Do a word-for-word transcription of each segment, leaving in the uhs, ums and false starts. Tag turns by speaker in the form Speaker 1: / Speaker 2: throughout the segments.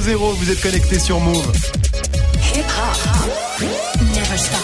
Speaker 1: zéro, vous êtes connectés sur Move.
Speaker 2: Hip hop, never stop.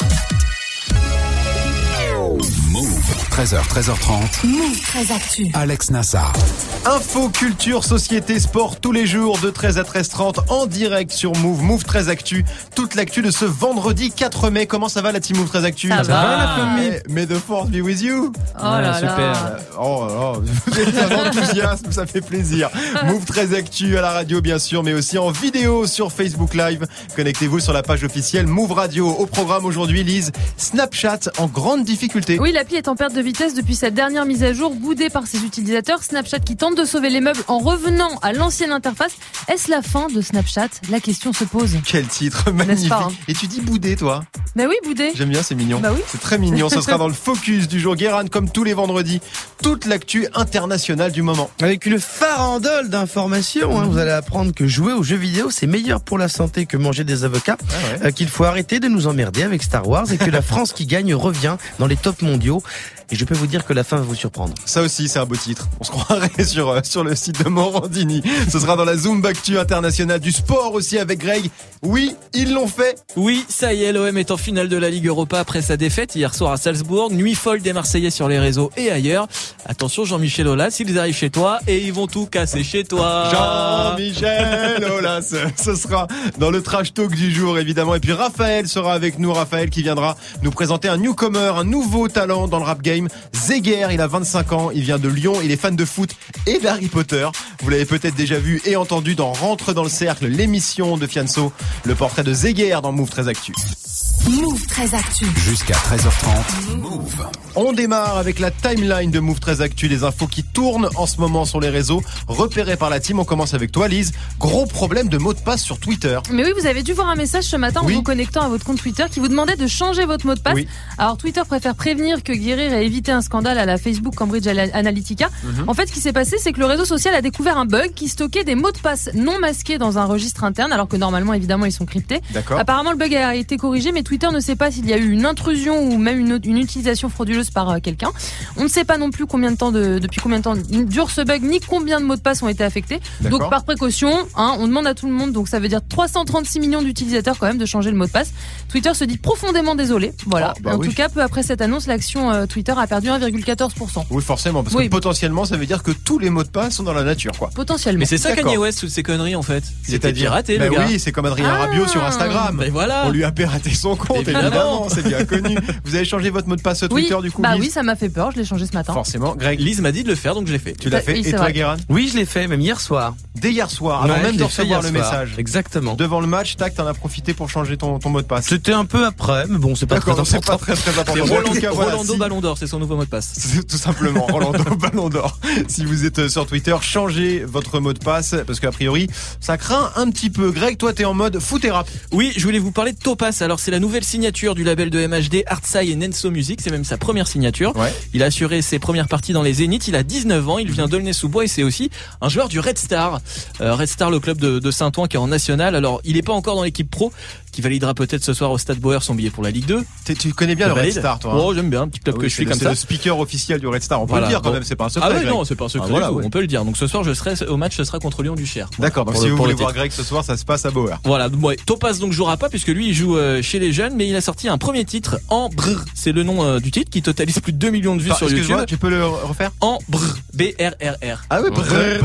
Speaker 3: Move, treize heures, treize heures trente.
Speaker 2: Move treize Actu.
Speaker 3: Alex Nassar.
Speaker 1: Info, culture, société, sport, tous les jours de treize à treize trente en direct sur Move. Move treize Actu, toute l'actu de ce vendredi quatre mai. Comment ça va la team Move treize Actu?
Speaker 4: Ça, ça va, va la
Speaker 1: famille. May the force be with you.
Speaker 4: Oh là
Speaker 5: super.
Speaker 4: là.
Speaker 1: Oh là là, vous êtes un enthousiasme, ça fait plaisir. Move treize Actu à la radio bien sûr, mais aussi en vidéo sur Facebook Live. Connectez-vous sur la page officielle Move Radio. Au programme aujourd'hui, Lise, Snapchat en grande difficulté.
Speaker 4: Oui, l'appli est en perte de vitesse depuis sa dernière mise à jour, boudée par ses utilisateurs. Snapchat qui tente de sauver les meubles en revenant à l'ancienne interface. Est-ce la fin de Snapchat? La question se pose.
Speaker 1: Quel titre magnifique.
Speaker 4: Pas, hein.
Speaker 1: Et tu dis boudé toi?
Speaker 4: Bah oui, boudé.
Speaker 1: J'aime bien, c'est mignon.
Speaker 4: Bah oui.
Speaker 1: C'est très mignon. Ce sera dans le focus du jour. Guérin, comme tous les vendredis, toute l'actu internationale du moment.
Speaker 5: Avec une farandole d'informations, hein, vous allez apprendre que jouer aux jeux vidéo, c'est meilleur pour la santé que manger des avocats,
Speaker 1: Ah ouais.
Speaker 5: euh, qu'il faut arrêter de nous emmerder avec Star Wars et que la France qui gagne revient dans les tops mondiaux. Et je peux vous dire que la fin va vous surprendre.
Speaker 1: Ça aussi, c'est un beau titre. On se croirait sur, euh, sur le site de Morandini. Ce sera dans la Zoombactu internationale du sport aussi avec Greg. Oui, ils l'ont fait.
Speaker 6: Oui, ça y est, l'O M est en finale de la Ligue Europa après sa défaite hier soir à Salzbourg. Nuit folle des Marseillais sur les réseaux et ailleurs. Attention Jean-Michel Aulas, ils arrivent chez toi et ils vont tout casser chez toi.
Speaker 1: Jean-Michel Aulas, ce sera dans le trash talk du jour évidemment. Et puis Raphaël sera avec nous. Raphaël qui viendra nous présenter un newcomer, un nouveau talent dans le rap game. Zeguer, il a vingt-cinq ans, il vient de Lyon, il est fan de foot et d'Harry Potter. Vous l'avez peut-être déjà vu et entendu dans Rentre dans le cercle, l'émission de Fianso. Le portrait de Zeguer dans Move treize Actu.
Speaker 2: Move treize Actu.
Speaker 3: Jusqu'à treize heures trente. Move.
Speaker 1: On démarre avec la timeline de Move treize Actu, les infos qui tournent en ce moment sur les réseaux, repérées par la team. On commence avec toi Lise. Gros problème de mot de passe sur Twitter.
Speaker 4: Mais oui, vous avez dû voir un message ce matin
Speaker 1: Oui.
Speaker 4: en vous connectant à votre compte Twitter qui vous demandait de changer votre mot de passe.
Speaker 1: Oui.
Speaker 4: Alors Twitter préfère prévenir que guérir et éviter un scandale à la Facebook Cambridge Analytica.
Speaker 1: Mhm.
Speaker 4: En fait, ce qui s'est passé, c'est que le réseau social a découvert un bug qui stockait des mots de passe non masqués dans un registre interne, alors que normalement, évidemment, ils sont cryptés.
Speaker 1: D'accord.
Speaker 4: Apparemment, le bug a été corrigé, mais Twitter ne sait pas s'il y a eu une intrusion ou même une, une utilisation frauduleuse par euh, quelqu'un. On ne sait pas non plus combien de temps de, depuis combien de temps dure ce bug, ni combien de mots de passe ont été affectés.
Speaker 1: D'accord.
Speaker 4: Donc, par précaution, hein, on demande à tout le monde, donc ça veut dire trois cent trente-six millions d'utilisateurs quand même de changer le mot de passe. Twitter se dit profondément désolé. Voilà.
Speaker 1: Ah, bah
Speaker 4: en
Speaker 1: oui.
Speaker 4: tout cas, peu après cette annonce, l'action euh, Twitter a perdu un virgule quatorze pour cent.
Speaker 1: Oui, forcément, parce
Speaker 4: Oui.
Speaker 1: que potentiellement, ça veut dire que tous les mots de passe sont dans la nature, quoi.
Speaker 4: Potentiellement.
Speaker 6: Mais c'est ça
Speaker 1: D'accord.
Speaker 6: Kanye West, toutes ces conneries en fait. C'était
Speaker 1: C'est-à-dire
Speaker 6: piraté
Speaker 1: Ben
Speaker 6: le gars.
Speaker 1: oui, c'est comme Adrien
Speaker 4: Ah.
Speaker 1: Rabiot sur Instagram.
Speaker 6: Ben voilà.
Speaker 1: On lui a piraté son compte,
Speaker 6: Évidemment.
Speaker 1: évidemment, c'est bien connu. Vous avez changé votre mot de passe Twitter
Speaker 4: oui.
Speaker 1: du coup
Speaker 4: Bah
Speaker 1: Lise
Speaker 4: oui, ça m'a fait peur, je l'ai changé ce matin.
Speaker 1: Forcément, Greg,
Speaker 6: Lise m'a dit de le faire donc je l'ai fait.
Speaker 1: tu l'as fait.
Speaker 4: Oui,
Speaker 1: Et
Speaker 4: c'est
Speaker 1: toi,
Speaker 4: vrai.
Speaker 1: Guérin?
Speaker 5: Oui, je l'ai fait, même hier soir.
Speaker 1: Dès hier soir, avant
Speaker 5: Ouais,
Speaker 1: même
Speaker 5: je
Speaker 1: de
Speaker 5: l'ai fait
Speaker 1: recevoir
Speaker 5: hier
Speaker 1: le
Speaker 5: soir.
Speaker 1: message.
Speaker 5: Exactement.
Speaker 1: Devant le match, tac, t'en as profité pour changer ton, ton mot de passe.
Speaker 5: C'était un peu après, mais bon, c'est pas
Speaker 1: D'accord,
Speaker 5: très
Speaker 1: donc c'est
Speaker 5: important.
Speaker 1: pas très très important.
Speaker 6: C'est
Speaker 1: En tout
Speaker 6: Rolando,
Speaker 1: cas, voilà,
Speaker 6: Rolando
Speaker 1: si-
Speaker 6: Ballon d'Or, c'est son nouveau mot de passe.
Speaker 1: C'est tout simplement Rolando Ballon d'Or. Si vous êtes sur Twitter, changez votre mot de passe parce qu'a priori, ça craint un petit peu. Greg, toi, t'es en mode foot et rap.
Speaker 6: Oui, je voulais vous parler de Topaz. Alors c'est la nouvelle signature du label de M H D, Artsai et Nenso Music. C'est même sa première signature.
Speaker 1: Ouais.
Speaker 6: Il a assuré ses premières parties dans les Zénith. Il a dix-neuf ans. Il vient d'Aulnay-sous-Bois et c'est aussi un joueur du Red Star. Euh, Red Star, le club de, de Saint-Ouen qui est en national. Alors il est pas encore dans l'équipe pro, qui validera peut-être ce soir au Stade Bauer son billet pour la Ligue deux.
Speaker 1: T'es- tu connais bien le Red
Speaker 6: Valide.
Speaker 1: Star, toi. hein
Speaker 6: Oh, j'aime bien, un petit club
Speaker 1: Ah
Speaker 6: que
Speaker 1: oui,
Speaker 6: je
Speaker 1: c'est
Speaker 6: suis
Speaker 1: le-
Speaker 6: comme
Speaker 1: c'est
Speaker 6: ça.
Speaker 1: le speaker officiel du Red Star. On peut
Speaker 6: Voilà,
Speaker 1: le dire quand
Speaker 6: bon.
Speaker 1: même, c'est pas un secret.
Speaker 6: Ah ouais,
Speaker 1: Greg.
Speaker 6: non, c'est pas un secret.
Speaker 1: Ah, voilà,
Speaker 6: du tout.
Speaker 1: ouais.
Speaker 6: On peut le dire. Donc ce soir, je serai au match, ce sera contre Lyon du Cher.
Speaker 1: D'accord, donc
Speaker 6: Pour
Speaker 1: si
Speaker 6: le-
Speaker 1: vous
Speaker 6: pour
Speaker 1: voulez
Speaker 6: le
Speaker 1: voir
Speaker 6: titre.
Speaker 1: Greg ce soir, ça se passe à Bauer.
Speaker 6: Voilà, ouais, Topaz donc jouera pas puisque lui il joue euh, chez les jeunes, mais il a sorti un premier titre en brr. C'est le nom euh, du titre qui totalise plus de deux millions de vues
Speaker 1: Attends,
Speaker 6: sur YouTube.
Speaker 1: excuse-moi, tu peux le refaire?
Speaker 6: En brr, B R R R.
Speaker 1: Ah oui,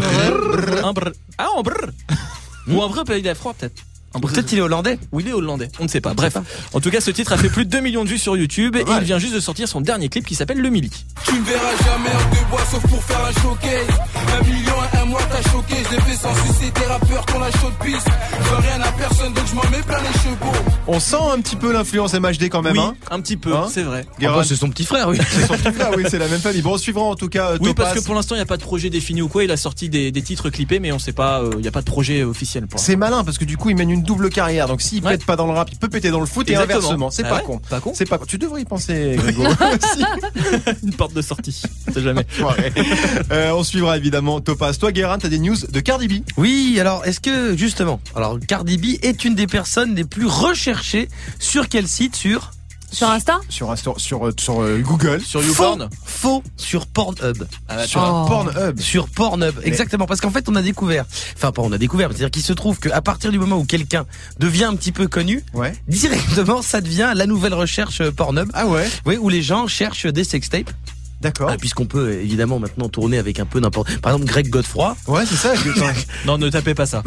Speaker 6: Un brr. Ah en brr. Ou un brr, il a froid peut-être. Un brr.
Speaker 5: Peut-être il est hollandais.
Speaker 6: Ou il est hollandais, on ne sait pas. Bref, en tout cas, ce titre a fait plus de deux millions de vues sur YouTube et
Speaker 1: Ouais.
Speaker 6: il vient juste de sortir son dernier clip qui s'appelle Le Mili.
Speaker 7: Tu me verras jamais en deux bois sauf pour faire un showcase. Un million à un mois t'as choqué. Je l'ai fait sans sucer des rappeurs qu'on la chaude piste. Je veux rien à personne donc je m'en mets plein les chevaux.
Speaker 1: On sent un petit peu l'influence M H D quand même,
Speaker 6: Oui,
Speaker 1: hein?
Speaker 6: un petit peu,
Speaker 1: Hein
Speaker 6: c'est vrai.
Speaker 5: Ah
Speaker 1: Guérin,
Speaker 5: bah, c'est son petit frère, oui.
Speaker 1: c'est son petit frère, oui, c'est la même famille. Bon, on suivra en tout cas euh,
Speaker 6: Oui,
Speaker 1: Topaz.
Speaker 6: parce que pour l'instant, il n'y a pas de projet défini ou quoi. Il a sorti des, des titres clippés, mais on sait pas, euh, il n'y a pas de projet officiel pour l'instant.
Speaker 1: C'est malin parce que du coup, il mène une double carrière. Donc s'il
Speaker 6: Ouais.
Speaker 1: pète pas dans le rap, il peut péter dans le foot
Speaker 6: Exactement.
Speaker 1: et inversement. C'est
Speaker 6: Ah
Speaker 1: pas
Speaker 6: ouais,
Speaker 1: con.
Speaker 6: Pas con.
Speaker 1: C'est pas con. Tu devrais y penser, Grégo. aussi.
Speaker 6: Une porte de sortie. On sait jamais.
Speaker 1: Enfoiré. Euh, on suivra évidemment Topaz. Toi, Guérin, t'as des news de Cardi B.
Speaker 5: Oui, alors est-ce que justement, alors Cardi B est une des personnes les plus recherchées sur quel site? Sur
Speaker 4: Sur Insta?
Speaker 1: Sur Insta, sur, sur euh, Google.
Speaker 6: Sur
Speaker 5: Faux,
Speaker 6: YouPorn.
Speaker 5: faux sur Pornhub.
Speaker 6: Ah,
Speaker 1: Sur
Speaker 4: Oh.
Speaker 1: Pornhub.
Speaker 5: Sur Pornhub, exactement, parce qu'en fait on a découvert, enfin pas on a découvert, c'est-à-dire qu'il se trouve qu'à partir du moment où quelqu'un devient un petit peu connu,
Speaker 1: Ouais.
Speaker 5: directement ça devient la nouvelle recherche euh, Pornhub,
Speaker 1: Ah ouais.
Speaker 5: oui, où les gens cherchent des sextapes,
Speaker 1: D'accord.
Speaker 5: ah, puisqu'on peut euh, évidemment maintenant tourner avec un peu n'importe, par exemple Greg Godefroy,
Speaker 1: Ouais, c'est ça. je- attends.
Speaker 6: Non, ne tapez pas ça.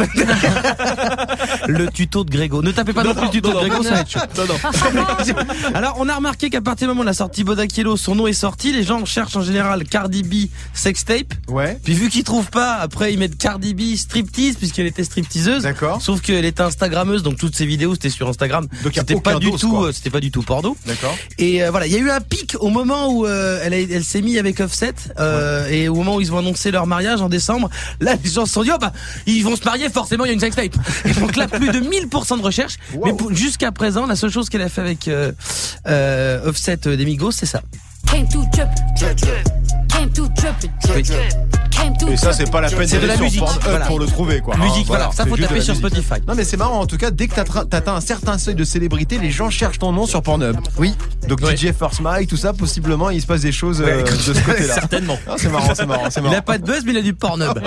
Speaker 5: le tuto de Grégo, ne tapez pas non, plus le tuto de Grégo, ça va être chaud.
Speaker 6: Non, non.
Speaker 5: Alors on a remarqué qu'à partir du moment où on a sorti Bodakielo, son nom est sorti, les gens cherchent en général Cardi B sextape,
Speaker 1: Ouais.
Speaker 5: puis vu qu'ils trouvent pas, après ils mettent Cardi B striptease puisqu'elle était stripteaseuse.
Speaker 1: D'accord.
Speaker 5: Sauf qu'elle était instagrammeuse, donc toutes ses vidéos c'était sur Instagram.
Speaker 1: Donc, y a
Speaker 5: C'était
Speaker 1: aucun
Speaker 5: pas du
Speaker 1: dose,
Speaker 5: tout,
Speaker 1: quoi.
Speaker 5: euh, c'était pas du tout porno.
Speaker 1: D'accord.
Speaker 5: Et euh, voilà, il y a eu un pic au moment où euh, elle, a- elle s'est mise avec Offset euh, et au moment où ils vont annoncer leur mariage en décembre. Là, les gens se sont dit oh bah ils vont se marier, forcément il y a une sextape. Et donc là, plus de mille pour cent de recherche.
Speaker 1: Wow.
Speaker 5: Mais pour- jusqu'à présent, la seule chose qu'elle a fait avec euh, euh, Offset euh, des Migos, c'est ça.
Speaker 2: Came to trip. Came to trip. Came to
Speaker 1: Et ça,
Speaker 2: trip.
Speaker 1: c'est pas la peine
Speaker 5: C'est de
Speaker 1: d'aller
Speaker 5: la
Speaker 1: sur
Speaker 5: musique,
Speaker 1: Pornhub
Speaker 5: voilà.
Speaker 1: pour le trouver, quoi.
Speaker 5: Musique,
Speaker 1: Hein,
Speaker 5: voilà, ça
Speaker 1: c'est
Speaker 5: faut
Speaker 1: juste de
Speaker 5: taper
Speaker 1: la
Speaker 5: sur
Speaker 1: musique.
Speaker 5: Spotify.
Speaker 1: Non, mais c'est marrant. En tout cas, dès que t'atteins t'atteins un certain seuil de célébrité, les gens cherchent ton nom sur Pornhub.
Speaker 5: Oui.
Speaker 1: Donc
Speaker 5: Ouais.
Speaker 1: D J First Mike, tout ça, possiblement, il se passe des choses
Speaker 5: Ouais,
Speaker 1: euh, de ce côté-là.
Speaker 6: Certainement.
Speaker 1: Ah, c'est marrant, c'est marrant, c'est
Speaker 5: Il
Speaker 1: marrant.
Speaker 5: a pas de buzz, mais il a du Pornhub.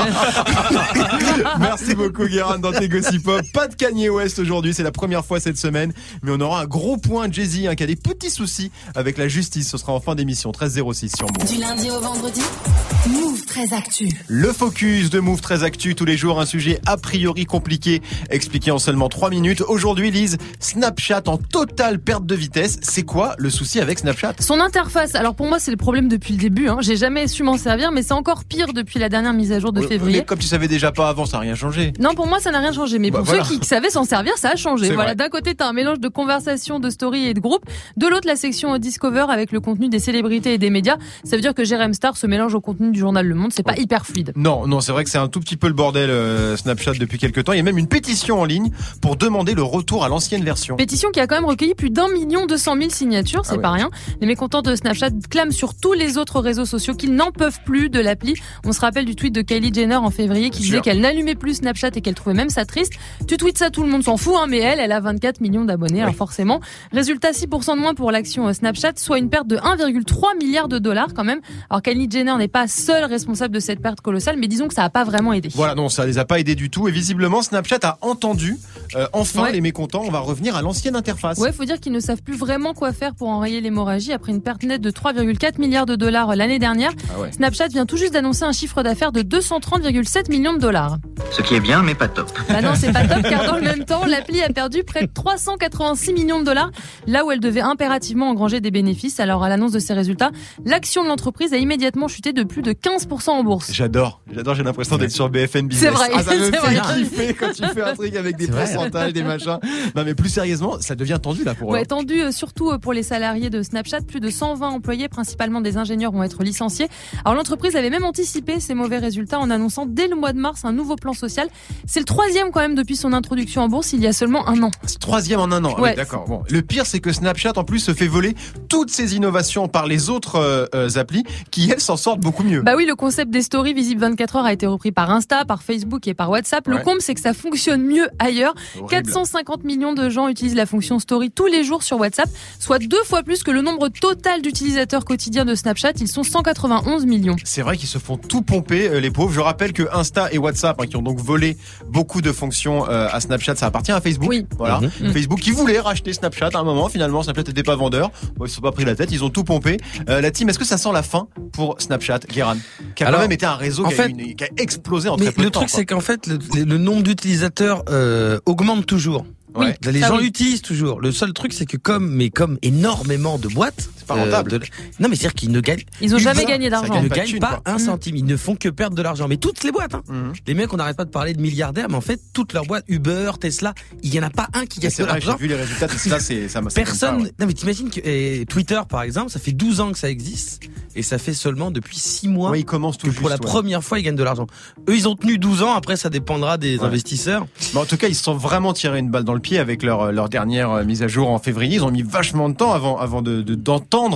Speaker 1: Merci beaucoup, Guérin, dans tes Gossip Pop. Pas de Kanye West aujourd'hui, c'est la première fois cette semaine. Mais on aura un gros point Jay-Z hein, qui a des petits soucis avec la justice. Ce sera en fin d'émission, treize zéro six sur Move.
Speaker 2: Du lundi au vendredi, Move très actu.
Speaker 1: Le focus de Move très actu, tous les jours un sujet a priori compliqué, expliqué en seulement trois minutes. Aujourd'hui, Lise, Snapchat en totale perte de vitesse. C'est quoi le souci avec Snapchat?
Speaker 4: Son interface, alors pour moi c'est le problème depuis le début, hein. J'ai jamais su m'en servir, mais c'est encore pire depuis la dernière mise à jour de
Speaker 1: Mais
Speaker 4: février.
Speaker 1: comme tu savais déjà pas avant, ça n'a rien changé.
Speaker 4: Non, pour moi, ça n'a rien changé. Mais
Speaker 1: Bah,
Speaker 4: pour
Speaker 1: voilà.
Speaker 4: ceux qui savaient s'en servir, ça a changé.
Speaker 1: C'est
Speaker 4: Voilà.
Speaker 1: vrai.
Speaker 4: D'un côté, t'as un mélange de conversations, de stories et de groupes. De l'autre, la section Discover avec le contenu des célébrités et des médias. Ça veut dire que Jérém Star se mélange au contenu du journal Le Monde. C'est pas hyper fluide.
Speaker 1: Non, non, c'est vrai que c'est un tout petit peu le bordel euh, Snapchat depuis quelques temps. Il y a même une pétition en ligne pour demander le retour à l'ancienne version.
Speaker 4: Pétition qui a quand même recueilli plus d'un million deux cent mille signatures, c'est
Speaker 1: Ah ouais.
Speaker 4: pas rien. Les mécontents de Snapchat clament sur tous les autres réseaux sociaux qu'ils n'en peuvent plus de l'appli. On se rappelle du tweet de Kylie Jenner en février qui disait
Speaker 1: Sûr.
Speaker 4: qu'elle n'allumait plus Snapchat et qu'elle trouvait même ça triste. Tu tweets ça, tout le monde s'en fout, hein, mais elle, elle a vingt-quatre millions d'abonnés, alors forcément. Résultat, six pour cent de moins pour l'action euh, Snapchat, soit une perte de un virgule trois milliard de dollars quand même. Alors Kylie Jenner n'est pas seule responsable de cette perte colossale, mais disons que ça a pas vraiment aidé.
Speaker 1: Voilà, non, ça les a pas aidés du tout. Et visiblement, Snapchat a entendu euh, enfin
Speaker 4: Ouais.
Speaker 1: les mécontents. On va revenir à l'ancienne interface.
Speaker 4: Ouais, faut dire qu'ils ne savent plus vraiment quoi faire pour enrayer l'hémorragie après une perte nette de trois virgule quatre milliards de dollars l'année dernière.
Speaker 1: Ah ouais.
Speaker 4: Snapchat vient tout juste d'annoncer un chiffre d'affaires de deux cent trente virgule sept millions de dollars.
Speaker 8: Ce qui est bien, mais pas top.
Speaker 4: Bah non, c'est pas top car dans le même temps, l'appli a perdu près de trois cent quatre-vingt-six millions de dollars là où elle devait impérativement engranger des bénéfices. Alors à l'annonce de ces résultats, l'action de l'entreprise a immédiatement chuté de plus de quinze pour cent en bourse.
Speaker 1: J'adore, j'adore, j'ai l'impression d'être sur B F M Business.
Speaker 4: C'est vrai,
Speaker 1: Ah, ça me
Speaker 4: c'est
Speaker 1: fait
Speaker 4: vrai.
Speaker 1: kiffer quand tu fais un truc avec des
Speaker 5: C'est vrai.
Speaker 1: pourcentages, des machins. Non mais plus sérieusement, ça devient tendu là pour eux.
Speaker 4: Ouais, tendu euh, surtout euh, pour les salariés de Snapchat. Plus de cent vingt employés, principalement des ingénieurs, vont être licenciés. Alors l'entreprise avait même anticipé ces mauvais résultats en annonçant dès le mois de mars un nouveau plan social. C'est le troisième quand même depuis son introduction en bourse il y a seulement un an.
Speaker 1: C'est troisième en un an. Ah oui,
Speaker 4: Ouais.
Speaker 1: d'accord. Bon, le pire c'est que Snapchat en plus se fait voler toutes ses innovations par les autres euh, euh, applis qui elles s'en sortent beaucoup mieux.
Speaker 4: Bah oui, le concept des stories visibles vingt-quatre heures a été repris par Insta, par Facebook et par WhatsApp. Le
Speaker 1: Ouais.
Speaker 4: comble, c'est que ça fonctionne mieux ailleurs.
Speaker 1: Horrible.
Speaker 4: quatre cent cinquante millions de gens utilisent la fonction story tous les jours sur WhatsApp, soit deux fois plus que le nombre total d'utilisateurs quotidiens de Snapchat. Ils sont cent quatre-vingt-onze millions.
Speaker 1: C'est vrai qu'ils se font tout pomper, euh, les pauvres. Je rappelle que Insta et WhatsApp, hein, qui ont donc volé beaucoup de fonctions euh, à Snapchat, ça appartient à Facebook.
Speaker 4: Oui.
Speaker 1: Voilà.
Speaker 5: Mhm.
Speaker 1: Facebook qui voulait racheter Snapchat à un moment. Finalement, Snapchat n'était pas vendeur. Bon, ils se sont pas pris la tête, ils ont tout pompé. Euh, la team, est-ce que ça sent la fin pour Snapchat, Guéran, qui a
Speaker 5: Alors,
Speaker 1: quand même été un réseau
Speaker 5: en
Speaker 1: qui, a,
Speaker 5: fait-
Speaker 1: une- qui a explosé en
Speaker 5: Mais
Speaker 1: très peu
Speaker 5: le
Speaker 1: de temps.
Speaker 5: truc, c'est qu'en fait, le, le nombre d'utilisateurs euh, augmente toujours.
Speaker 1: quoi. Ouais.
Speaker 5: Les
Speaker 4: Ça,
Speaker 5: gens
Speaker 4: oui.
Speaker 5: l'utilisent toujours. Le seul truc, c'est que comme, mais comme énormément de boîtes,
Speaker 1: C'est pas rentable.
Speaker 5: de- non, mais c'est-à-dire qu'ils ne gagnent,
Speaker 4: Ils ont
Speaker 1: Ils
Speaker 4: jamais
Speaker 1: ont-
Speaker 4: gagné
Speaker 1: ça
Speaker 4: d'argent.
Speaker 1: gagne
Speaker 5: ne
Speaker 1: pas de
Speaker 5: gagnent
Speaker 1: thune,
Speaker 5: pas
Speaker 1: quoi.
Speaker 5: un centime. Ils ne font que perdre de l'argent. Mais toutes les boîtes, hein.
Speaker 1: Mhm.
Speaker 5: Les mecs, on n'arrête pas de parler de milliardaires, mais en fait, toutes leurs boîtes, Uber, Tesla, il y en a pas un qui
Speaker 1: Mais
Speaker 5: gagne
Speaker 1: C'est
Speaker 5: de
Speaker 1: vrai, j'ai
Speaker 5: l'argent.
Speaker 1: vu les résultats de ça, c'est ça m'a ça
Speaker 5: Personne.
Speaker 1: m'aime pas, ouais.
Speaker 5: Non, mais t'imagines que et Twitter, par exemple, ça fait douze ans que ça existe, et ça fait seulement depuis six mois
Speaker 1: Ouais, ils commencent tout
Speaker 5: que
Speaker 1: juste.
Speaker 5: pour la
Speaker 1: ouais.
Speaker 5: première fois, ils gagnent de l'argent. Eux, ils ont tenu douze ans. Après, ça dépendra des
Speaker 1: Ouais.
Speaker 5: investisseurs.
Speaker 1: Mais en tout cas, ils se sont vraiment tirés une balle dans le pied avec leur, leur dernière euh, mise à jour en février. Ils ont mis vachement de temps avant, avant de, de- d'entendre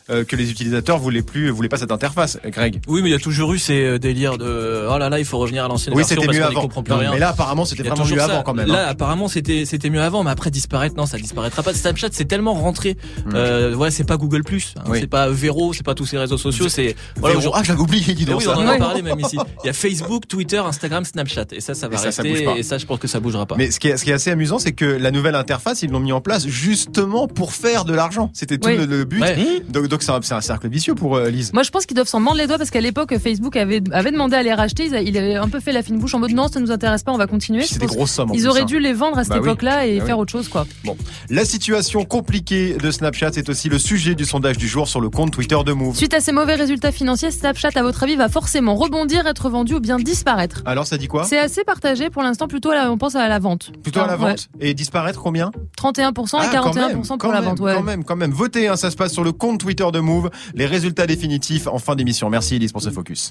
Speaker 1: euh, que les utilisateurs voulaient plus, voulaient pas cette interface, Greg.
Speaker 6: Oui, mais il y a toujours eu ces délires de oh là là, il faut revenir à l'ancienne
Speaker 1: Oui,
Speaker 6: version
Speaker 1: c'était
Speaker 6: parce
Speaker 1: mieux
Speaker 6: qu'on n'y
Speaker 1: avant.
Speaker 6: comprend plus
Speaker 1: Non,
Speaker 6: rien.
Speaker 1: mais là, apparemment, c'était
Speaker 6: Il y a
Speaker 1: vraiment
Speaker 6: toujours
Speaker 1: mieux
Speaker 6: ça.
Speaker 1: avant quand même.
Speaker 6: Là,
Speaker 1: hein.
Speaker 6: apparemment, c'était c'était mieux avant, mais après disparaître, non, ça disparaîtra pas. Snapchat, c'est tellement rentré. Euh, ouais, c'est pas Google Plus, hein,
Speaker 1: Oui.
Speaker 6: c'est pas Vero, c'est pas tous ces réseaux sociaux, c'est voilà.
Speaker 1: Véro- ah, je l'avais oublié, dis
Speaker 6: Eh
Speaker 1: donc
Speaker 6: oui,
Speaker 1: ça.
Speaker 6: on en a
Speaker 4: Ouais.
Speaker 6: parlé même ici. Il y a Facebook, Twitter, Instagram, Snapchat, et ça, ça va
Speaker 1: Et ça, ça
Speaker 6: rester.
Speaker 1: bouge pas.
Speaker 6: Et ça, je pense que ça bougera pas.
Speaker 1: Mais ce qui est, ce qui est assez amusant, c'est que la nouvelle interface, ils l'ont mis en place justement pour faire de l'argent. C'était tout
Speaker 4: Oui.
Speaker 1: le, le but.
Speaker 6: Ouais.
Speaker 1: Donc, donc c'est un, c'est un cercle vicieux pour euh, Lise.
Speaker 4: Moi, je pense qu'ils doivent s'en mordre les doigts parce qu'à l'époque, Facebook avait, avait demandé à les racheter. Ils a- Il avait un peu fait la fine bouche en mode non, ça nous intéresse pas, on va continuer.
Speaker 1: C'est
Speaker 4: Je
Speaker 1: des
Speaker 4: pense-
Speaker 1: grosses sommes. en
Speaker 4: Ils
Speaker 1: plus,
Speaker 4: auraient
Speaker 1: hein.
Speaker 4: dû les vendre à cette
Speaker 1: Bah oui.
Speaker 4: époque-là et
Speaker 1: Bah
Speaker 4: faire
Speaker 1: oui.
Speaker 4: autre chose, quoi.
Speaker 1: La situation compliquée de Snapchat, c'est aussi le sujet du sondage du jour sur le compte Twitter de Move.
Speaker 4: Suite à ces mauvais résultats financiers, Snapchat, à votre avis, va forcément rebondir, être vendu ou bien disparaître?
Speaker 1: Alors ça dit quoi?
Speaker 4: C'est assez partagé pour l'instant, plutôt à la- on pense à la vente.
Speaker 1: Plutôt à la
Speaker 4: Ouais.
Speaker 1: vente. Et disparaître combien?
Speaker 4: trente et un pour cent et
Speaker 1: Ah,
Speaker 4: quarante et un pour
Speaker 1: quand
Speaker 4: cent
Speaker 1: même,
Speaker 4: pour
Speaker 1: quand
Speaker 4: la
Speaker 1: même,
Speaker 4: vente. Ouais.
Speaker 1: Quand même, quand même. Votez, hein, ça se passe sur le compte Twitter de Move. Les résultats définitifs en fin d'émission. Merci Elise pour ce focus.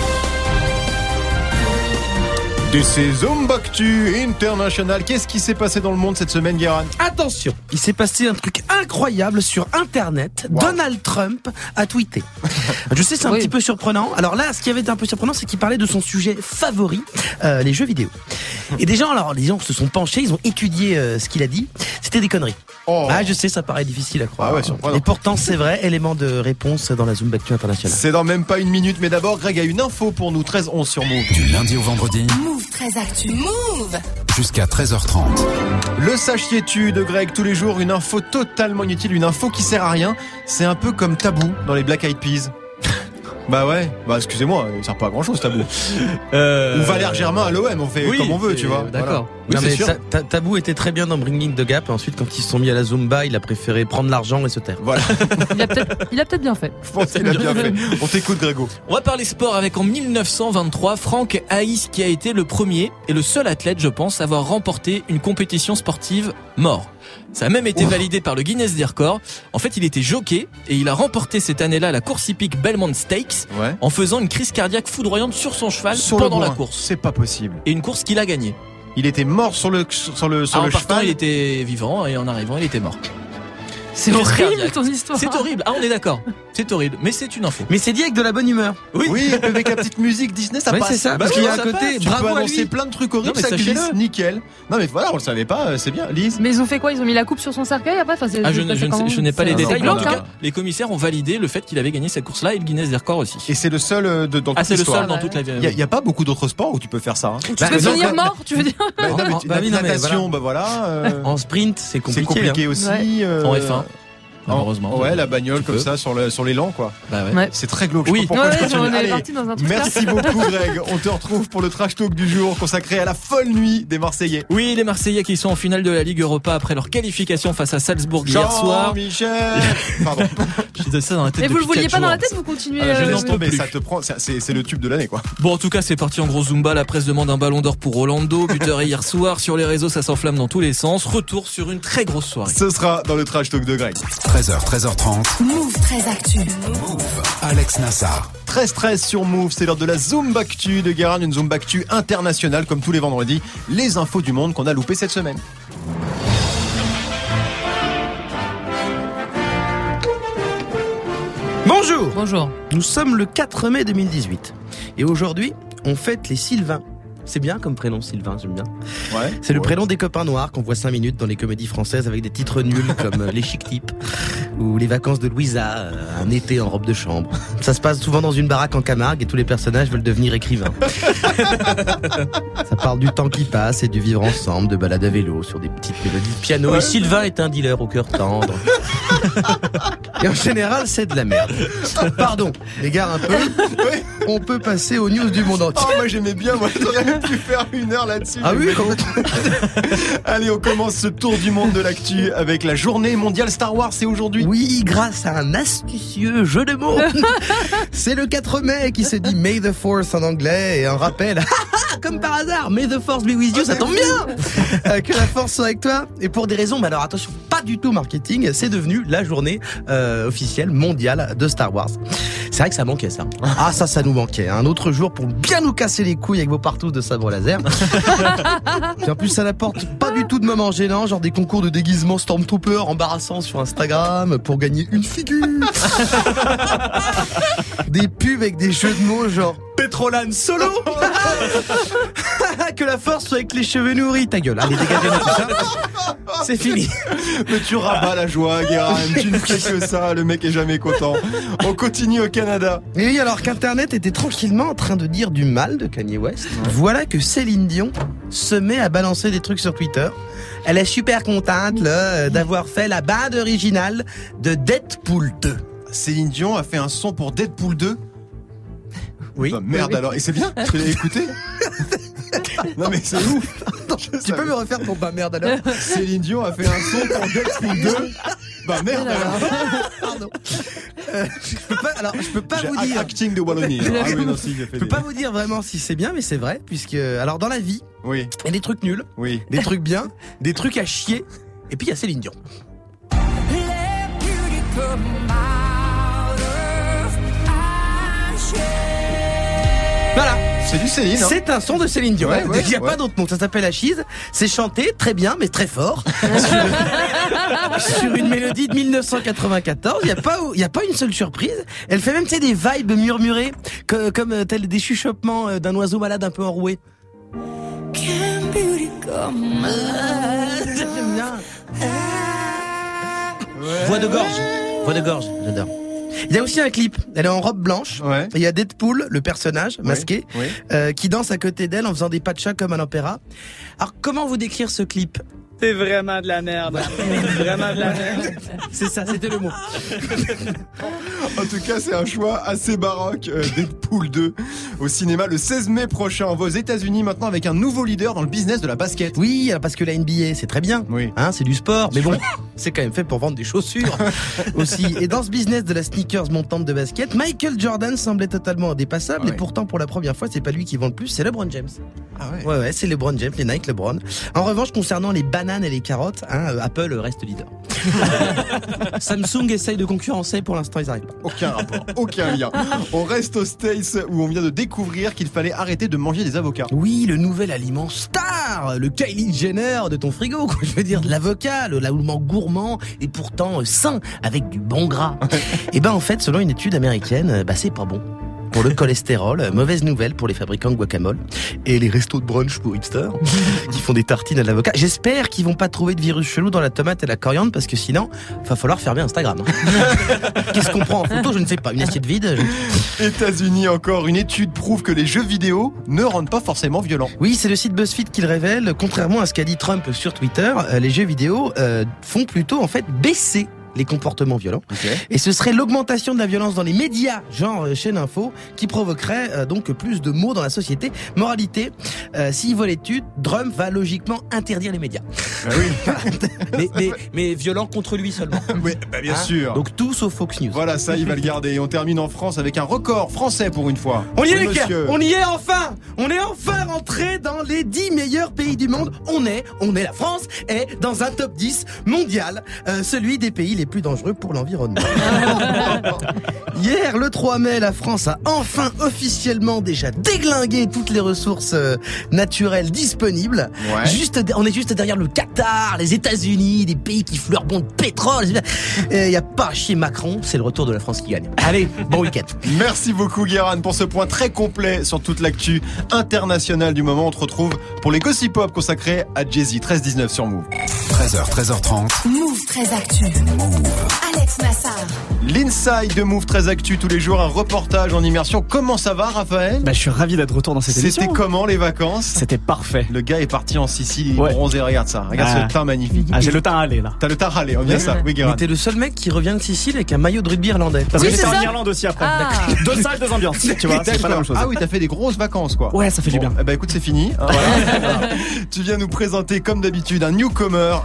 Speaker 1: De ces Zombactu International, qu'est-ce qui s'est passé dans le monde cette semaine, Guérin?
Speaker 5: Attention, il s'est passé un truc incroyable sur Internet.
Speaker 1: Wow.
Speaker 5: Donald Trump a tweeté. Je sais, c'est un
Speaker 4: Oui.
Speaker 5: petit peu surprenant. Alors là, ce qui avait été un peu surprenant, c'est qu'il parlait de son sujet favori, euh, les jeux vidéo. Et des gens, alors les gens se sont penchés, ils ont étudié euh, ce qu'il a dit. C'était des conneries.
Speaker 1: Oh.
Speaker 5: Ah, je sais, ça paraît difficile à croire.
Speaker 1: Ah ouais, surprenant.
Speaker 5: Et pourtant, c'est vrai. Élément de réponse dans la Zombactu internationale.
Speaker 1: C'est dans même pas une minute, mais d'abord, Greg a une info pour nous, treize onze sur Move.
Speaker 3: Du lundi au vendredi,
Speaker 2: Move très Actu. Move.
Speaker 3: jusqu'à treize heures trente.
Speaker 1: Le sachiez-tu de Greg, tous les jours, une info totalement inutile, une info qui sert à rien. C'est un peu comme Tabou dans les Black Eyed Peas. Bah ouais, bah excusez-moi, il sert pas à grand chose Tabou.
Speaker 6: Euh...
Speaker 1: Ou Valère Germain à l'O M, on fait
Speaker 6: oui,
Speaker 1: comme on veut,
Speaker 6: c'est-
Speaker 1: tu vois.
Speaker 6: D'accord.
Speaker 1: Oui,
Speaker 5: non,
Speaker 1: c'est
Speaker 5: mais
Speaker 1: sûr.
Speaker 5: ta- ta- Tabou était très bien dans Bringing the Gap. Et ensuite, quand ils se sont mis à la Zumba, il a préféré prendre l'argent et se taire.
Speaker 1: Voilà,
Speaker 4: Il a peut-être il a peut-être bien fait.
Speaker 1: je pense qu'il a bien fait. On t'écoute, Grégo.
Speaker 6: On va parler sport avec en mille neuf cent vingt-trois Frank Haïs qui a été le premier et le seul athlète, je pense, à avoir remporté une compétition sportive mort. Ça a même été validé par le Guinness des records. En fait, il était jockey et il a remporté cette année-là la course hippique Belmont Stakes
Speaker 1: Ouais.
Speaker 6: en faisant une crise cardiaque foudroyante sur son cheval
Speaker 1: Sur le
Speaker 6: pendant la
Speaker 1: bois.
Speaker 6: course.
Speaker 1: C'est pas possible.
Speaker 6: Et une course qu'il a gagnée.
Speaker 1: Il était mort sur le sur le sur
Speaker 6: Ah, en
Speaker 1: le
Speaker 6: partant,
Speaker 1: cheval.
Speaker 6: il était vivant et en arrivant, il était mort.
Speaker 4: C'est
Speaker 6: Crise
Speaker 4: horrible
Speaker 6: cardiaque.
Speaker 4: ton histoire.
Speaker 6: C'est horrible. Ah, on est d'accord. C'est horrible, mais c'est une info.
Speaker 5: Mais c'est dit avec de la bonne humeur.
Speaker 1: Oui, avec la petite musique Disney, ça
Speaker 5: Ouais,
Speaker 1: passe.
Speaker 5: c'est ça.
Speaker 1: Bah
Speaker 5: Parce
Speaker 1: oui,
Speaker 5: qu'il y a un
Speaker 1: ça
Speaker 5: côté,
Speaker 1: passe. Tu
Speaker 5: bravo
Speaker 1: peux
Speaker 5: à
Speaker 1: annoncer
Speaker 5: lui.
Speaker 1: plein de trucs horribles,
Speaker 6: Non, mais
Speaker 1: ça glisse,
Speaker 6: sachez-le.
Speaker 1: nickel. Non mais voilà, on le savait pas, c'est bien. Lise.
Speaker 4: Mais ils ont fait quoi? Ils ont mis la coupe sur son cercueil après? Enfin, c'est-
Speaker 6: Ah, je,
Speaker 4: c'est
Speaker 6: ne- je, ne
Speaker 4: comment
Speaker 6: sais- je n'ai pas les
Speaker 4: C'est-
Speaker 6: détails,
Speaker 4: c'est
Speaker 6: mais en
Speaker 4: glauque,
Speaker 6: tout
Speaker 4: hein.
Speaker 6: cas, les commissaires ont validé le fait qu'il avait gagné cette course-là et le Guinness des records aussi.
Speaker 1: Et c'est le seul euh, de, dans
Speaker 6: Ah,
Speaker 1: toute
Speaker 6: c'est le
Speaker 1: l'histoire.
Speaker 6: seul dans toute la vie.
Speaker 1: Il y, a- il y a pas beaucoup d'autres sports où tu peux faire ça. Hein.
Speaker 4: Tu
Speaker 5: Bah,
Speaker 4: peux
Speaker 5: non,
Speaker 4: finir
Speaker 5: bah-
Speaker 4: mort, tu veux dire?
Speaker 1: Bah, non, mais tu-
Speaker 5: bah oui, non, mais
Speaker 1: natation,
Speaker 5: voilà.
Speaker 1: bah voilà. euh,
Speaker 5: En sprint, c'est
Speaker 1: c'est
Speaker 5: compliqué.
Speaker 1: compliqué
Speaker 5: hein.
Speaker 1: aussi.
Speaker 4: Ouais.
Speaker 1: euh,
Speaker 6: En F un.
Speaker 1: en-
Speaker 6: Malheureusement.
Speaker 1: Ouais, la bagnole
Speaker 6: Tu
Speaker 1: comme
Speaker 6: peux.
Speaker 1: ça sur le sur l'élan quoi.
Speaker 6: Bah ouais.
Speaker 4: Ouais.
Speaker 1: C'est très glauque.
Speaker 6: Oui.
Speaker 1: Je sais pas pourquoi
Speaker 4: Ouais,
Speaker 1: je
Speaker 4: ouais,
Speaker 1: continue.
Speaker 4: on est
Speaker 1: Allez,
Speaker 4: parti dans un truc là.
Speaker 1: merci beaucoup Greg. On te retrouve pour le trash talk du jour consacré à la folle nuit des Marseillais.
Speaker 6: Oui, les Marseillais qui sont en finale de la Ligue Europa après leur qualification face à Salzbourg hier soir.
Speaker 1: Jean-Michel. Pardon.
Speaker 6: J'ai ça dans la tête
Speaker 4: Et vous le
Speaker 6: depuis
Speaker 4: vouliez
Speaker 6: quatre
Speaker 4: pas dans la
Speaker 6: jours.
Speaker 4: tête, vous continuez.
Speaker 1: Ah, je
Speaker 4: euh,
Speaker 1: laisse
Speaker 6: n'en
Speaker 1: tomber,
Speaker 6: peux
Speaker 1: ça
Speaker 6: plus.
Speaker 1: te prend. c'est- C'est c'est le tube de l'année quoi.
Speaker 6: Bon, en tout cas, c'est parti en gros Zumba. La presse demande un ballon d'or pour Rolando, buteur hier soir. Sur les réseaux, ça s'enflamme dans tous les sens. Retour sur une très grosse soirée.
Speaker 1: Ce sera dans le trash talk de Greg.
Speaker 3: treize heures, treize heures trente.
Speaker 2: Move très Actu.
Speaker 3: Alex Nassar.
Speaker 1: treize treize sur Move, c'est l'heure de la Zombactu de Guérin, une Zombactu internationale comme tous les vendredis. Les infos du monde qu'on a loupées cette semaine.
Speaker 5: Bonjour.
Speaker 4: Bonjour.
Speaker 5: Nous sommes le quatre mai deux mille dix-huit. Et aujourd'hui, on fête les Sylvains. C'est bien comme prénom, Sylvain, j'aime bien.
Speaker 1: Ouais.
Speaker 5: C'est le
Speaker 1: Ouais.
Speaker 5: prénom des copains noirs qu'on voit cinq minutes dans les comédies françaises avec des titres nuls comme euh, Les Chic Types ou Les Vacances de Louisa, euh, Un été en robe de chambre. Ça se passe souvent dans une baraque en Camargue et tous les personnages veulent devenir écrivains. Ça parle du temps qui passe et du vivre ensemble, de balades à vélo sur des petites mélodies de piano. Et Sylvain est un dealer au cœur tendre. Et en général, c'est de la merde. Pardon, les gars, un peu.
Speaker 1: Ouais.
Speaker 5: On peut passer aux news du monde entier.
Speaker 1: Oh, moi j'aimais bien, moi j'aurais pu faire une heure là-dessus.
Speaker 5: Ah oui,
Speaker 1: J'aimais
Speaker 5: complètement.
Speaker 1: Allez, on commence ce tour du monde de l'actu avec la journée mondiale Star Wars, c'est aujourd'hui.
Speaker 5: Oui, grâce à un astucieux jeu de mots. C'est le quatre mai qui se dit May the Force en anglais et un rappel, comme par hasard, May the Force be with you, ça tombe bien. Euh, que la force soit avec toi. Et pour des raisons, mais alors attention, pas du tout marketing, c'est devenu la journée euh, officielle mondiale de Star Wars. C'est C'est vrai que ça manquait ça. Ah ça, ça nous manquait. Un autre jour pour bien nous casser les couilles avec vos partous de sabre laser. Puis en plus ça n'apporte pas du tout de moments gênants, genre des concours de déguisement Stormtrooper embarrassants sur Instagram pour gagner une figure. Des pubs avec des jeux de mots genre Petrolan solo. Que la force soit avec les cheveux nourris. Ta gueule, allez dégagez-nous tout ça. C'est fini.
Speaker 1: Mais tu rabats la joie, Guérin. Tu ne fais que ça, le mec est jamais content. On continue au Canada.
Speaker 5: Et oui, alors qu'Internet était tranquillement en train de dire du mal de Kanye West, voilà que Céline Dion se met à balancer des trucs sur Twitter. Elle est super contente là, d'avoir fait la bande originale de Deadpool deux.
Speaker 1: Céline Dion a fait un son pour Deadpool deux.
Speaker 5: Oui.
Speaker 1: Bah, merde
Speaker 5: oui, oui.
Speaker 1: alors, et c'est bien. Tu l'as écouté? Non mais c'est ouf.
Speaker 5: Attends, tu peux me refaire ton bah merde alors?
Speaker 1: Céline Dion a fait un son pour Deadpool deux. Bah merde alors.
Speaker 5: Pardon. Euh, je peux pas, alors je peux pas
Speaker 1: J'ai
Speaker 5: vous dire.
Speaker 1: acting de Wallonie. Ah oui, non, si, j'ai fait
Speaker 5: Je peux
Speaker 1: des...
Speaker 5: pas vous dire vraiment si c'est bien, mais c'est vrai, puisque alors dans la vie,
Speaker 1: Oui,
Speaker 5: il y a des trucs nuls,
Speaker 1: oui.
Speaker 5: des trucs bien, des trucs à chier, et puis il y a Céline Dion. Voilà.
Speaker 1: C'est du Céline. Hein.
Speaker 5: C'est un son de Céline Dion.
Speaker 1: Ouais, ouais,
Speaker 5: il n'y a
Speaker 1: ouais.
Speaker 5: pas d'autre mot. Ça s'appelle Achise. C'est chanté très bien, mais très fort. sur, sur une mélodie de mille neuf cent quatre-vingt-quatorze. Il n'y a pas, il y a pas une seule surprise. Elle fait même, tu sais, des vibes murmurées, que, comme euh, tel des chuchotements euh, d'un oiseau malade un peu enroué. J'aime bien.
Speaker 1: Ouais.
Speaker 5: Voix de gorge. Voix de gorge. J'adore. Il y a aussi un clip. Elle est en robe blanche.
Speaker 1: Ouais.
Speaker 5: Et il y a Deadpool, le personnage masqué,
Speaker 1: Oui.
Speaker 5: euh, qui danse à côté d'elle en faisant des pas de chat comme un opéra. Alors, comment vous décrire ce clip?
Speaker 8: C'est vraiment de la merde. Vraiment de la merde.
Speaker 5: C'est ça, c'était le mot.
Speaker 1: En tout cas, c'est un choix assez baroque. euh, Deadpool deux au cinéma le seize mai prochain. On va aux États-Unis maintenant avec un nouveau leader dans le business de la basket.
Speaker 5: Oui, alors parce que la N B A, c'est très bien.
Speaker 1: Oui.
Speaker 5: Hein, c'est du sport. Mais bon, c'est quand même fait pour vendre des chaussures aussi. Et dans ce business de la sneakers montante de basket, Michael Jordan semblait totalement indépassable.
Speaker 1: Ouais.
Speaker 5: Et pourtant, pour la première fois, c'est pas lui qui vend le plus, c'est LeBron James.
Speaker 1: Ah ouais.
Speaker 5: Ouais, ouais, c'est LeBron James, les Nike LeBron. En revanche, concernant les bananes et les carottes, hein, Apple reste leader. Samsung essaye de concurrencer, pour l'instant, ils arrivent pas.
Speaker 1: Aucun rapport, aucun lien. On reste aux States où on vient de découvrir qu'il fallait arrêter de manger des avocats.
Speaker 5: Oui, le nouvel aliment star, le Kylie Jenner de ton frigo, quoi. Je veux dire, de l'avocat, le l'aliment gourmand et pourtant sain, avec du bon gras. Et ben en fait, selon une étude américaine, bah c'est pas bon. Pour le cholestérol, mauvaise nouvelle pour les fabricants de guacamole et les restos de brunch pour hipsters qui font des tartines à l'avocat. J'espère qu'ils vont pas trouver de virus chelou dans la tomate et la coriandre parce que sinon, va falloir fermer Instagram. Qu'est-ce qu'on prend en photo? Je ne sais pas. Une assiette vide? je...
Speaker 1: États-Unis encore, une étude prouve que les jeux vidéo ne rendent pas forcément violents.
Speaker 5: Oui, c'est le site BuzzFeed qui le révèle. Contrairement à ce qu'a dit Trump sur Twitter, euh, les jeux vidéo euh, font plutôt en fait baisser les comportements violents.
Speaker 1: Okay.
Speaker 5: Et ce serait l'augmentation de la violence dans les médias, genre euh, chaîne info, qui provoquerait euh, donc plus de mots dans la société. Moralité, euh, s'il voit l'étude, Trump va logiquement interdire les médias.
Speaker 1: Ah oui.
Speaker 5: mais, mais, mais violent contre lui seulement.
Speaker 1: Oui, bah bien
Speaker 5: Hein
Speaker 1: sûr.
Speaker 5: Donc tout sauf Fox News.
Speaker 1: Voilà, ça, il va le garder. Et on termine en France avec un record français pour une fois.
Speaker 5: On y est
Speaker 1: Oui,
Speaker 5: les gars,
Speaker 1: monsieur.
Speaker 5: on y est enfin. On est enfin rentré dans les dix meilleurs pays du monde. On est, on est la France, est dans un top dix mondial, euh, celui des pays les plus dangereux pour l'environnement. Hier, le trois mai, la France a enfin officiellement déjà déglingué toutes les ressources euh, naturelles disponibles.
Speaker 1: Ouais.
Speaker 5: Juste, de- on est juste derrière le Qatar, les États-Unis, des pays qui fleurent bon de pétrole. Il y a pas à chier Macron, c'est le retour de la France qui gagne. Allez, bon week-end.
Speaker 1: Merci beaucoup Guérin pour ce point très complet sur toute l'actu internationale du moment. On te retrouve pour les Gossip Pop consacrés à Jay-Z. treize dix-neuf sur Move.
Speaker 3: treize heures, treize heures trente.
Speaker 2: Move très actu. Alex Nassar.
Speaker 1: L'inside de Move très actu tous les jours, un reportage en immersion. Comment ça va Raphaël?
Speaker 9: Bah, je suis ravi d'être de retour dans cette émission.
Speaker 1: C'était comment les vacances?
Speaker 9: C'était parfait.
Speaker 1: Le gars est parti en Sicile, il est
Speaker 9: Ouais.
Speaker 1: bronzé, regarde ça. Regarde
Speaker 9: Ah.
Speaker 1: ce teint magnifique.
Speaker 9: Ah, j'ai le teint à aller là.
Speaker 1: T'as le teint râlé, on vient ça. Oui Guérin.
Speaker 5: Mais t'es le seul mec qui revient de Sicile avec un maillot de rugby irlandais.
Speaker 9: Parce
Speaker 4: Oui,
Speaker 9: que j'étais
Speaker 4: c'est
Speaker 9: en
Speaker 4: ça.
Speaker 9: Irlande aussi après.
Speaker 4: Ah.
Speaker 9: Deux salles, deux ambiances. Tu vois, c'est pas la même chose.
Speaker 1: Ah oui, t'as fait des grosses vacances quoi.
Speaker 9: Ouais, ça fait du
Speaker 1: Bon,
Speaker 9: bien.
Speaker 1: eh ben écoute, c'est fini. hein, voilà. Tu viens nous présenter comme d'habitude un newcomer,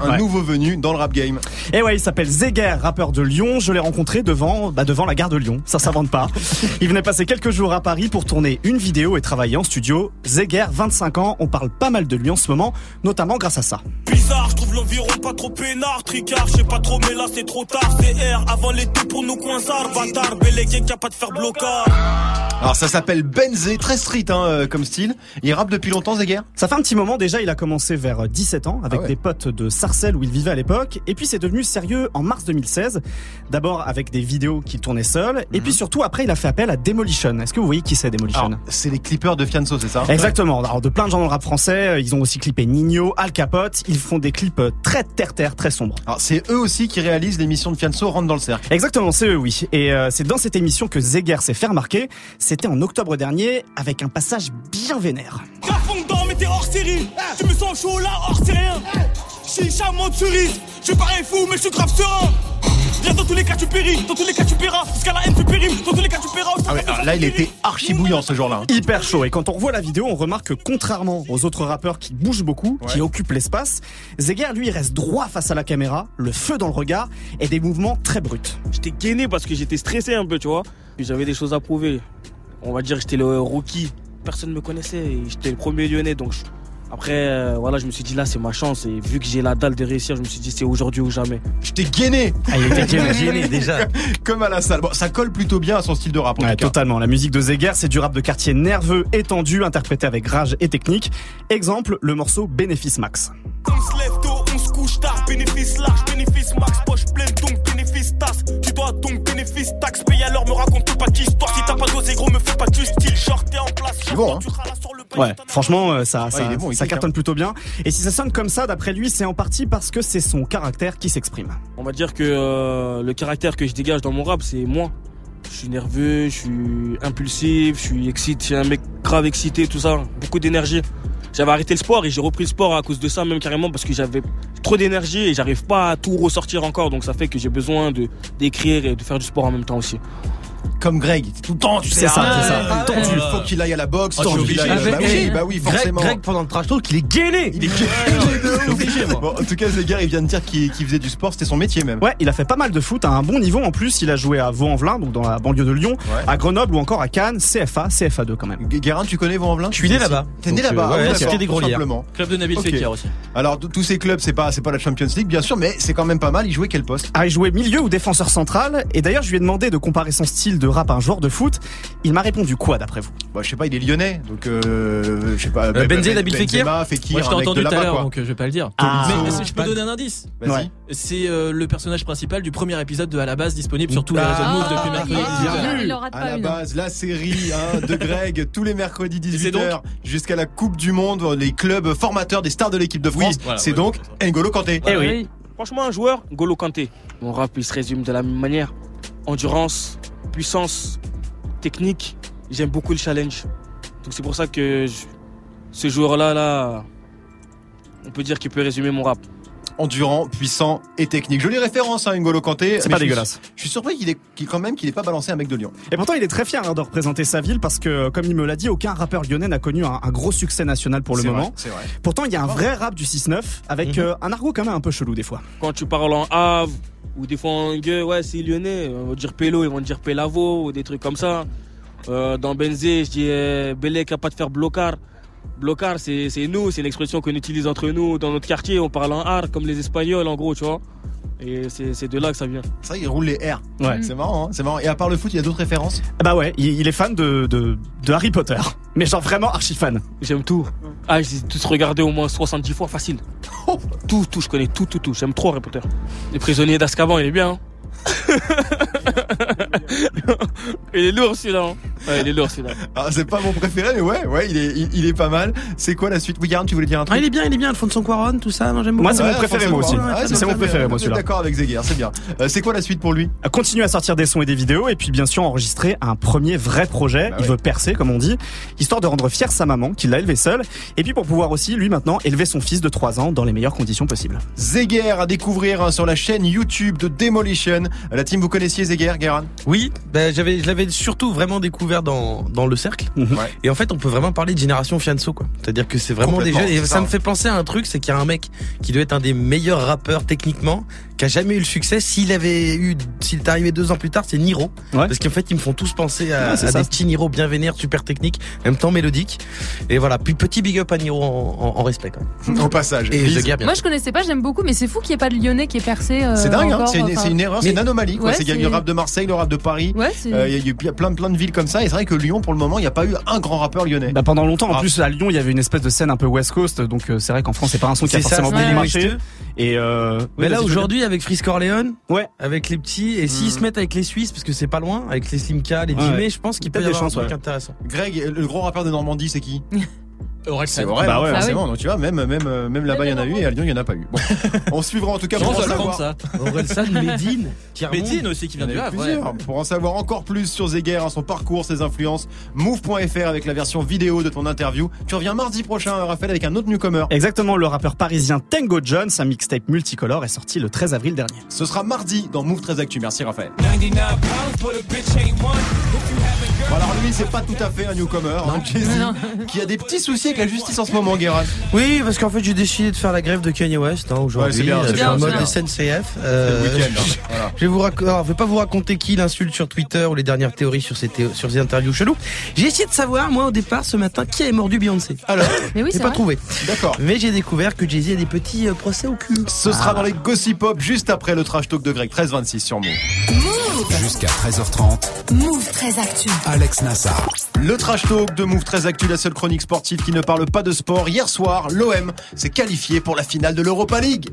Speaker 1: un
Speaker 10: Ouais.
Speaker 1: nouveau venu dans le rap game.
Speaker 10: Et ouais, il s'appelle Zeger, rappeur de Lyon. Je l'ai rencontré devant, bah devant la gare de Lyon. Ça s'invente pas. Il venait passer quelques jours à Paris pour tourner une vidéo et travailler en studio. Zeger, vingt-cinq ans. On parle pas mal de lui en ce moment, notamment grâce à ça.
Speaker 11: Bizarre, je trouve l'environ pas trop peinard. Tricard, je sais pas trop, mais là c'est trop tard. C R avant l'été pour nous coinsard. Bâtard, Bélégué qui a pas de faire blocard.
Speaker 1: Alors ça s'appelle Benzé, très street hein, euh, comme style. Il rappe depuis longtemps, Zeger ?
Speaker 10: Ça fait un petit moment déjà, il a commencé vers dix-sept ans avec
Speaker 1: Ah ouais.
Speaker 10: des potes de Sarcelles où il vivait à l'époque. Et puis c'est devenu sérieux en mars deux mille seize. D'abord avec des vidéos qu'il tournait seul. Et
Speaker 1: Mhm.
Speaker 10: puis surtout après il a fait appel à Demolition. Est-ce que vous voyez qui c'est Demolition?
Speaker 1: Alors, c'est les clippers de Fianso, c'est ça ?
Speaker 10: Exactement. Alors de plein de gens dans le rap français, ils ont aussi clippé Nino, Al Capote. Ils font des clips très terre-terre, très sombres.
Speaker 1: Alors c'est eux aussi qui réalisent l'émission de Fianso Rentre dans le cercle.
Speaker 10: Exactement, c'est eux, oui. Et euh, c'est dans cette émission que Zeger s'est fait remarquer. C'était en octobre dernier, avec un passage bien vénère.
Speaker 11: Grave fondant, mais t'es hors série. Tu me sens chaud là, hors syrien. Chicha, monte cerise. Je suis pareil fou, mais je suis grave serein. Viens, dans tous les cas tu péris, dans tous les cas tu paieras. Jusqu'à la haine tu péris, dans tous les cas tu paieras.
Speaker 1: Ah ouais, alors là il était archi bouillant ce jour-là.
Speaker 10: Hyper chaud. Et quand on revoit la vidéo, on remarque que contrairement aux autres rappeurs qui bougent beaucoup,
Speaker 1: Ouais.
Speaker 10: qui occupent l'espace, Zeger, lui, il reste droit face à la caméra, le feu dans le regard et des mouvements très bruts.
Speaker 8: J'étais gainé parce que j'étais stressé un peu, tu vois. Puis j'avais des choses à prouver. On va dire que j'étais le rookie. Personne me connaissait et j'étais le premier lyonnais. Donc je- après, euh, voilà, je me suis dit là, c'est ma chance. Et vu que j'ai la dalle de réussir, je me suis dit c'est aujourd'hui ou jamais.
Speaker 1: Je t'ai gainé
Speaker 5: Ah, il était gêné déjà.
Speaker 1: comme à la salle. Bon, ça colle plutôt bien à son style de rap en
Speaker 10: Ouais,
Speaker 1: tout cas.
Speaker 10: totalement. La musique de Zeger, c'est du rap de quartier nerveux et tendu, interprété avec rage et technique. Exemple, le morceau Bénéfice Max.
Speaker 11: On se lève tôt, on se couche tard. Bénéfice large, bénéfice max. Poche pleine, donc bénéfice tasse. Tu dois donc bénéfice taxe. Paye alors, me raconte pas d'histoire. Si t'as pas dosé, gros, me fais pas du style. Short, t'es en place.
Speaker 1: C'est bon, hein.
Speaker 11: Tu râles sur le bail,
Speaker 10: Ouais,
Speaker 11: t'en as-
Speaker 10: franchement, euh, ça, ça,
Speaker 1: il est bon, il
Speaker 10: ça
Speaker 1: kick,
Speaker 10: cartonne plutôt bien. Et si ça sonne comme ça, d'après lui, c'est en partie parce que c'est son caractère qui s'exprime.
Speaker 8: On va dire que euh, le caractère que je dégage dans mon rap, c'est moi. Je suis nerveux, je suis impulsif, je suis excité, je suis un mec grave excité, tout ça, beaucoup d'énergie. J'avais arrêté le sport et j'ai repris le sport à cause de ça, même carrément parce que j'avais trop d'énergie et j'arrive pas à tout ressortir encore. Donc ça fait que j'ai besoin de d'écrire et de faire du sport en même temps aussi.
Speaker 1: Comme Greg, tout le temps, tu sais,
Speaker 10: C'est ça,
Speaker 1: ah,
Speaker 10: c'est ça.
Speaker 1: ah, tendu, il faut qu'il aille à la boxe,
Speaker 6: Ah, je suis
Speaker 1: tendu, il
Speaker 6: obligé.
Speaker 1: aille à-
Speaker 5: Ah,
Speaker 1: bah
Speaker 5: mais-
Speaker 1: oui, bah oui,
Speaker 5: Greg,
Speaker 1: forcément.
Speaker 5: Greg, pendant le trash talk, il est gainé.
Speaker 1: Il est gainé de ouf. Bon, en tout cas, Zeger, il vient de dire qu'il qu'il faisait du sport, c'était son métier même.
Speaker 10: Ouais, il a fait pas mal de foot à un bon niveau. En plus, il a joué à Vaux-en-Velin, donc dans la banlieue de Lyon,
Speaker 1: Ouais.
Speaker 10: à Grenoble ou encore à Cannes, C F A, C F A deux quand même.
Speaker 1: Guérin, tu connais Vaux-en-Velin?
Speaker 5: Je suis né là-bas.
Speaker 1: T'es né
Speaker 5: Donc,
Speaker 1: là-bas,
Speaker 5: euh,
Speaker 1: ah
Speaker 5: ouais,
Speaker 1: ouais,
Speaker 5: c'était
Speaker 1: d'accord,
Speaker 5: des gros
Speaker 1: tout
Speaker 5: lières.
Speaker 1: simplement.
Speaker 6: Club de Nabil
Speaker 1: Ok.
Speaker 6: Fekir aussi.
Speaker 1: Alors, t- tous ces clubs, c'est pas, c'est pas la Champions League, bien sûr, mais c'est quand même pas mal. Il jouait quel poste?
Speaker 10: Ah, il jouait milieu ou défenseur central. Et d'ailleurs, je lui ai demandé de comparer son style de rap à un joueur de foot. Il m'a répondu quoi d'après vous?
Speaker 1: Bah, je sais pas, il est lyonnais, donc euh, je sais pas.
Speaker 5: Euh, Benzé,
Speaker 1: Ben-
Speaker 5: Nabil Fekir
Speaker 1: Benzema, Fekir,
Speaker 6: Moi je t'ai
Speaker 1: un mec
Speaker 6: entendu
Speaker 1: de
Speaker 6: tout à
Speaker 1: là-bas,
Speaker 6: l'heure,
Speaker 1: quoi.
Speaker 6: donc euh, je vais pas le dire.
Speaker 10: Ah.
Speaker 6: Mais est-ce que je peux donner un indice?
Speaker 1: Vas-y.
Speaker 10: Ouais.
Speaker 6: C'est euh, le personnage principal du premier épisode de À la base, disponible sur tous les
Speaker 1: Ah,
Speaker 6: réseaux de Move depuis
Speaker 4: Ah,
Speaker 6: mercredi
Speaker 4: il-
Speaker 6: dix-huit heures.
Speaker 4: il- il en rate
Speaker 1: À
Speaker 4: pas
Speaker 1: la
Speaker 4: une.
Speaker 1: base, la série hein, de Greg, tous les mercredis
Speaker 6: c'est
Speaker 1: dix-huit
Speaker 6: donc
Speaker 1: heures jusqu'à la Coupe du Monde, les clubs formateurs des stars de l'équipe de France.
Speaker 6: Oui, voilà,
Speaker 1: c'est
Speaker 6: ouais,
Speaker 1: donc
Speaker 6: ouais,
Speaker 1: N'Golo Kanté.
Speaker 10: Eh oui.
Speaker 8: Franchement, un joueur, N'Golo Kanté. Mon rap, il se résume de la même manière. Endurance, puissance, technique. J'aime beaucoup le challenge. Donc c'est pour ça que je- ce joueur-là, là, on peut dire qu'il peut résumer mon rap.
Speaker 1: Endurant, puissant et technique. Jolie référence à N'Golo Kanté.
Speaker 10: C'est
Speaker 1: mais
Speaker 10: pas
Speaker 1: je suis-
Speaker 10: dégueulasse.
Speaker 1: Je suis surpris qu'il ait, qu'il, quand même qu'il ait pas balancé un mec de Lyon.
Speaker 10: Et pourtant, il est très fier hein, de représenter sa ville parce que, comme il me l'a dit, aucun rappeur lyonnais n'a connu un, un gros succès national pour le
Speaker 1: C'est
Speaker 10: moment.
Speaker 1: vrai, c'est vrai.
Speaker 10: Pourtant, il y a un vrai rap du six neuf avec
Speaker 5: Mhm.
Speaker 10: euh, un argot quand même un peu chelou des fois.
Speaker 8: Quand tu parles en Havre, ou des fois en gueux, ouais, c'est lyonnais, on va dire Pélo, ils vont dire Pélavo, ou des trucs comme ça. Euh, dans Benzé, je dis euh, Bélé qui a pas de faire blocard. Blocard, c'est c'est nous, c'est une expression qu'on utilise entre nous dans notre quartier, on parle en art comme les Espagnols en gros, tu vois. Et c'est c'est de là que ça vient.
Speaker 1: C'est vrai, il roule les R.
Speaker 10: Ouais.
Speaker 1: C'est marrant, hein, c'est marrant. Et à part le foot, il y a d'autres références?
Speaker 10: Ah bah ouais, il, il est fan de, de, de Harry Potter. Mais genre vraiment archi fan.
Speaker 8: J'aime tout. Ah, j'ai tous regardé au moins soixante-dix fois facile. Tout, tout, je connais tout, tout, tout. J'aime trop Harry Potter. Les prisonniers d'Azkaban, il est bien. Hein. Il est lourd celui-là. Hein. Ouais, il est lourd celui-là.
Speaker 1: Ah, c'est pas mon préféré, mais ouais, ouais, il est, il, il est pas mal. C'est quoi la suite? Oui, Guérin, tu voulais dire un
Speaker 5: Ah,
Speaker 1: truc?
Speaker 5: il est bien, il est bien, Alfonso Cuarón, tout ça. Moi, j'aime beaucoup.
Speaker 10: Moi, c'est mon
Speaker 1: Ouais,
Speaker 10: préféré, moi aussi.
Speaker 1: forcément.
Speaker 10: Ouais,
Speaker 1: Ah,
Speaker 10: c'est
Speaker 1: ton
Speaker 10: mon préféré, moi,
Speaker 1: Vous êtes
Speaker 10: celui-là.
Speaker 1: d'accord avec Zeger, c'est bien. Euh, c'est quoi la suite pour lui?
Speaker 10: Continue à sortir des sons et des vidéos et puis bien sûr enregistrer un premier vrai projet.
Speaker 1: Bah
Speaker 10: il
Speaker 1: ouais.
Speaker 10: veut percer comme on dit, histoire de rendre fière sa maman qui l'a élevé seule et puis pour pouvoir aussi lui maintenant élever son fils de trois ans dans les meilleures conditions possibles.
Speaker 1: Zeger à découvrir hein, sur la chaîne YouTube de Demolition. La team, vous connaissiez Zeger, Guérin?
Speaker 5: Oui, ben, j'avais, je l'avais surtout vraiment découvert découvert dans, dans le cercle.
Speaker 1: Ouais.
Speaker 5: Et en fait, on peut vraiment parler de génération Fianso, quoi. C'est-à-dire que c'est vraiment des jeunes. Et ça, ça me fait penser à un truc, c'est qu'il y a un mec qui doit être un des meilleurs rappeurs techniquement, qui a jamais eu le succès. S'il avait eu, s'il est arrivé deux ans plus tard, c'est Niro. Ouais. Parce qu'en fait, ils me font tous penser à, ouais, à des petits Niro bien vénères, super techniques, en même temps mélodiques. Et voilà. Puis petit big up à Niro en, en, en respect, quand même.
Speaker 1: Au passage.
Speaker 5: Et The Guerre, bien
Speaker 4: Moi, je connaissais pas, j'aime beaucoup, mais c'est fou qu'il n'y ait pas de Lyonnais qui est percé. Euh,
Speaker 1: c'est dingue, hein, c'est, une,
Speaker 4: enfin...
Speaker 1: c'est une erreur, c'est une anomalie, quoi.
Speaker 4: Ouais,
Speaker 1: c'est qu'il y a eu le rap de Marseille, le rap de Paris.
Speaker 4: Ouais,
Speaker 1: il ouais, euh, y, y a plein, plein de villes comme ça. Et c'est vrai que Lyon, pour le moment, il n'y a pas eu un grand rappeur lyonnais.
Speaker 10: Bah, pendant longtemps, en
Speaker 1: ah.
Speaker 10: plus, à Lyon, il y avait une espèce de scène un peu West Coast. Donc, euh, c'est vrai qu'en France, c'est pas un son qui a forcément bien marché. Et euh,
Speaker 5: mais là, aujourd'hui, avec Freeze Corleone,
Speaker 10: ouais,
Speaker 5: avec les petits, et s'ils mmh. se mettent avec les Suisses, parce que c'est pas loin, avec les Slimka, les Jimmy, ouais. je pense qu'il peut y avoir des un truc ouais. intéressant.
Speaker 1: Greg, le gros rappeur de Normandie, c'est qui?
Speaker 6: Orelsan.
Speaker 1: C'est vrai, bah ouais, forcément. Ah oui. Donc tu vois, même, même, même là-bas, il y en a eu et à Lyon, il n'y en a pas eu. Bon. On suivra en tout cas pour en savoir.
Speaker 6: Ça.
Speaker 5: Orelsan, Medine,
Speaker 6: Medine aussi qui vient du Havre.
Speaker 1: Ouais. Pour en savoir encore plus sur Zeguer, son parcours, ses influences, move point f r avec la version vidéo de ton interview. Tu reviens mardi prochain, Raphaël, avec un autre newcomer.
Speaker 10: Exactement, le rappeur parisien Tango Jones, un mixtape multicolore est sorti le treize avril dernier.
Speaker 1: Ce sera mardi dans Move treize Actu. Merci Raphaël. Bon, alors lui, c'est pas tout à fait un newcomer, hein, Jay-Z, qui a des petits soucis avec la justice en ce moment, Guérin.
Speaker 5: Oui, parce qu'en fait, j'ai décidé de faire la grève de Kanye West hein, aujourd'hui. Ouais, c'est bien, c'est bien, en mode S N C F. Euh,
Speaker 1: c'est le week-end. Hein. Voilà.
Speaker 5: Je vais vous rac... Alors, je vais pas vous raconter qui l'insulte sur Twitter ou les dernières théories sur ces, thé... sur ces interviews chelous. J'ai essayé de savoir, moi, au départ, ce matin, qui avait mordu Beyoncé. Alors,
Speaker 4: mais oui,
Speaker 5: j'ai
Speaker 4: c'est
Speaker 5: pas
Speaker 4: vrai.
Speaker 5: trouvé.
Speaker 1: D'accord.
Speaker 5: Mais j'ai découvert que Jay-Z a des petits euh, procès au cul.
Speaker 1: Ce ah. sera dans les Gossip Pop juste après le trash talk de Greg. treize vingt-six sur Move.
Speaker 3: Move jusqu'à treize heures trente.
Speaker 2: Move treize Actu.
Speaker 3: Alex Nassar.
Speaker 1: Le trash talk de Move treize Actu, la seule chronique sportive qui ne parle pas de sport. Hier soir, l'O M s'est qualifié pour la finale de l'Europa League.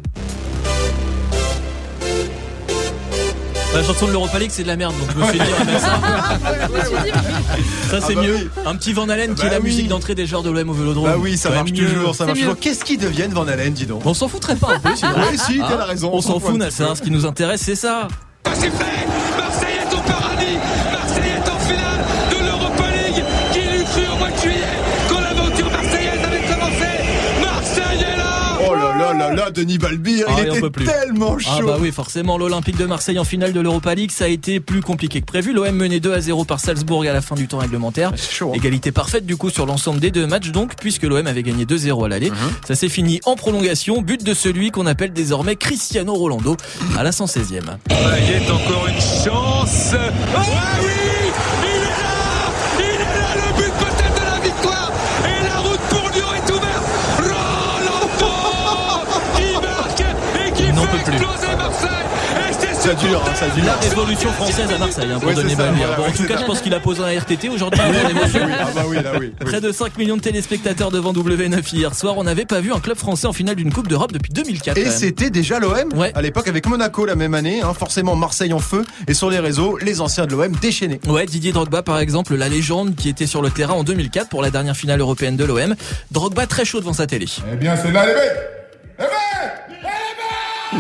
Speaker 6: La chanson de l'Europa League, c'est de la merde, donc je me suis dit, avec ça. Ça, c'est ah bah mieux. Oui. Un petit Van Halen qui bah est la oui. musique d'entrée des joueurs de l'O M au Vélodrome.
Speaker 1: Bah oui, ça marche mieux. toujours, ça marche toujours. Qu'est-ce qu'ils deviennent, Van Halen, dis donc?
Speaker 6: On s'en foutrait pas un peu, sinon.
Speaker 1: Oui, si, t'as la raison.
Speaker 6: On, on s'en fout, Nasser. Ce qui nous intéresse, c'est ça.
Speaker 7: C'est fait! Marseille est au paradis! Marseille est en finale de l'Europa League! Qui l'eût cru au mois de juillet quand l'aventure marseillaise avait commencé? Marseille est là!
Speaker 1: Oh là là là là, Denis Balbir, ah, il était tellement chaud!
Speaker 6: Ah bah oui, forcément, l'Olympique de Marseille en finale de l'Europa League, ça a été plus compliqué que prévu. L'O M menait deux à zéro par Salzbourg à la fin du temps réglementaire.
Speaker 1: Chaud, hein.
Speaker 6: Égalité parfaite du coup sur l'ensemble des deux matchs, donc, puisque l'O M avait gagné deux zéro à l'aller. Mm-hmm. Ça s'est fini en prolongation, but de celui qu'on appelle désormais Cristiano Rolando à la cent seizième.
Speaker 7: Il y a encore une chance. Oh oui, il est là, il est là, le but peut-être de la victoire. Et la route pour Lyon est ouverte. Rolando qui marque et qui
Speaker 6: non
Speaker 7: fait exploser Marseille. Et c'est
Speaker 1: ça dure, hein, ça dure.
Speaker 6: La révolution française à Marseille, hein, pour
Speaker 1: ouais,
Speaker 6: donner Balbir. Bon, en tout cas,
Speaker 1: ça.
Speaker 6: je pense qu'il a posé un R T T aujourd'hui. Oui,
Speaker 1: ah bah oui, là oui.
Speaker 6: Près de cinq millions de téléspectateurs devant W neuf hier soir. On n'avait pas vu un club français en finale d'une Coupe d'Europe depuis deux mille quatre.
Speaker 1: Et c'était déjà l'O M
Speaker 6: ouais.
Speaker 1: à l'époque avec Monaco la même année. Hein, forcément Marseille en feu. Et sur les réseaux, les anciens de l'O M déchaînés.
Speaker 6: Ouais, Didier Drogba par exemple, la légende qui était sur le terrain en deux mille quatre pour la dernière finale européenne de l'O M. Drogba très chaud devant sa télé.
Speaker 12: Eh bien, c'est là les mecs. Eh ben, eh ben,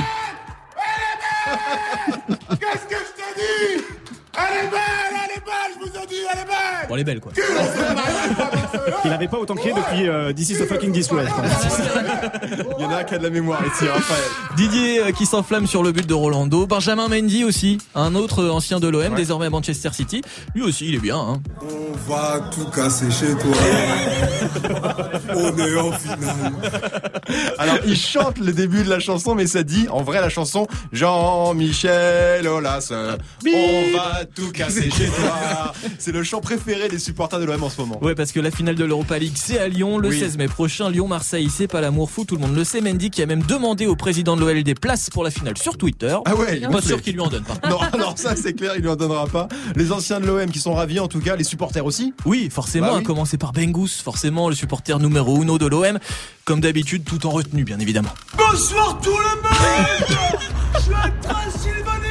Speaker 12: qu'est-ce que je t'ai dit? Elle est belle, elle est belle, je vous ai dit, elle est belle.
Speaker 6: Bon, elle est belle quoi.
Speaker 10: Il n'avait pas autant crié depuis euh, This is the fucking this way.
Speaker 1: Il y en a un qui a de la mémoire ici, Raphaël.
Speaker 6: Didier euh, qui s'enflamme sur le but de Rolando. Benjamin Mendy aussi, un autre ancien de l'O M, ouais. désormais à Manchester City. Lui aussi, il est bien. Hein.
Speaker 12: On va tout casser chez toi. On est en finale.
Speaker 1: Alors, il chante le début de la chanson, mais ça dit, en vrai, la chanson, Jean-Michel Aulas, on va tout casser chez toi. C'est le chant préféré des supporters de l'O M en ce moment.
Speaker 6: Ouais, parce que la finale de l'Europa League, c'est à Lyon, le oui. seize mai prochain. Lyon-Marseille, c'est pas l'amour fou, tout le monde le sait. Mendy qui a même demandé au président de l'O L des places pour la finale sur Twitter.
Speaker 1: Ah ouais,
Speaker 6: pas sûr qu'il lui en donne pas.
Speaker 1: Non, alors ça, c'est clair, il lui en donnera pas. Les anciens de l'O M qui sont ravis, en tout cas, les supporters aussi.
Speaker 6: Oui, forcément, bah oui. à commencer par Bengus, forcément, le supporter numéro uno de l'O M. Comme d'habitude, tout en retenue, bien évidemment.
Speaker 11: Bonsoir tout le monde. Je suis un Transylvanique.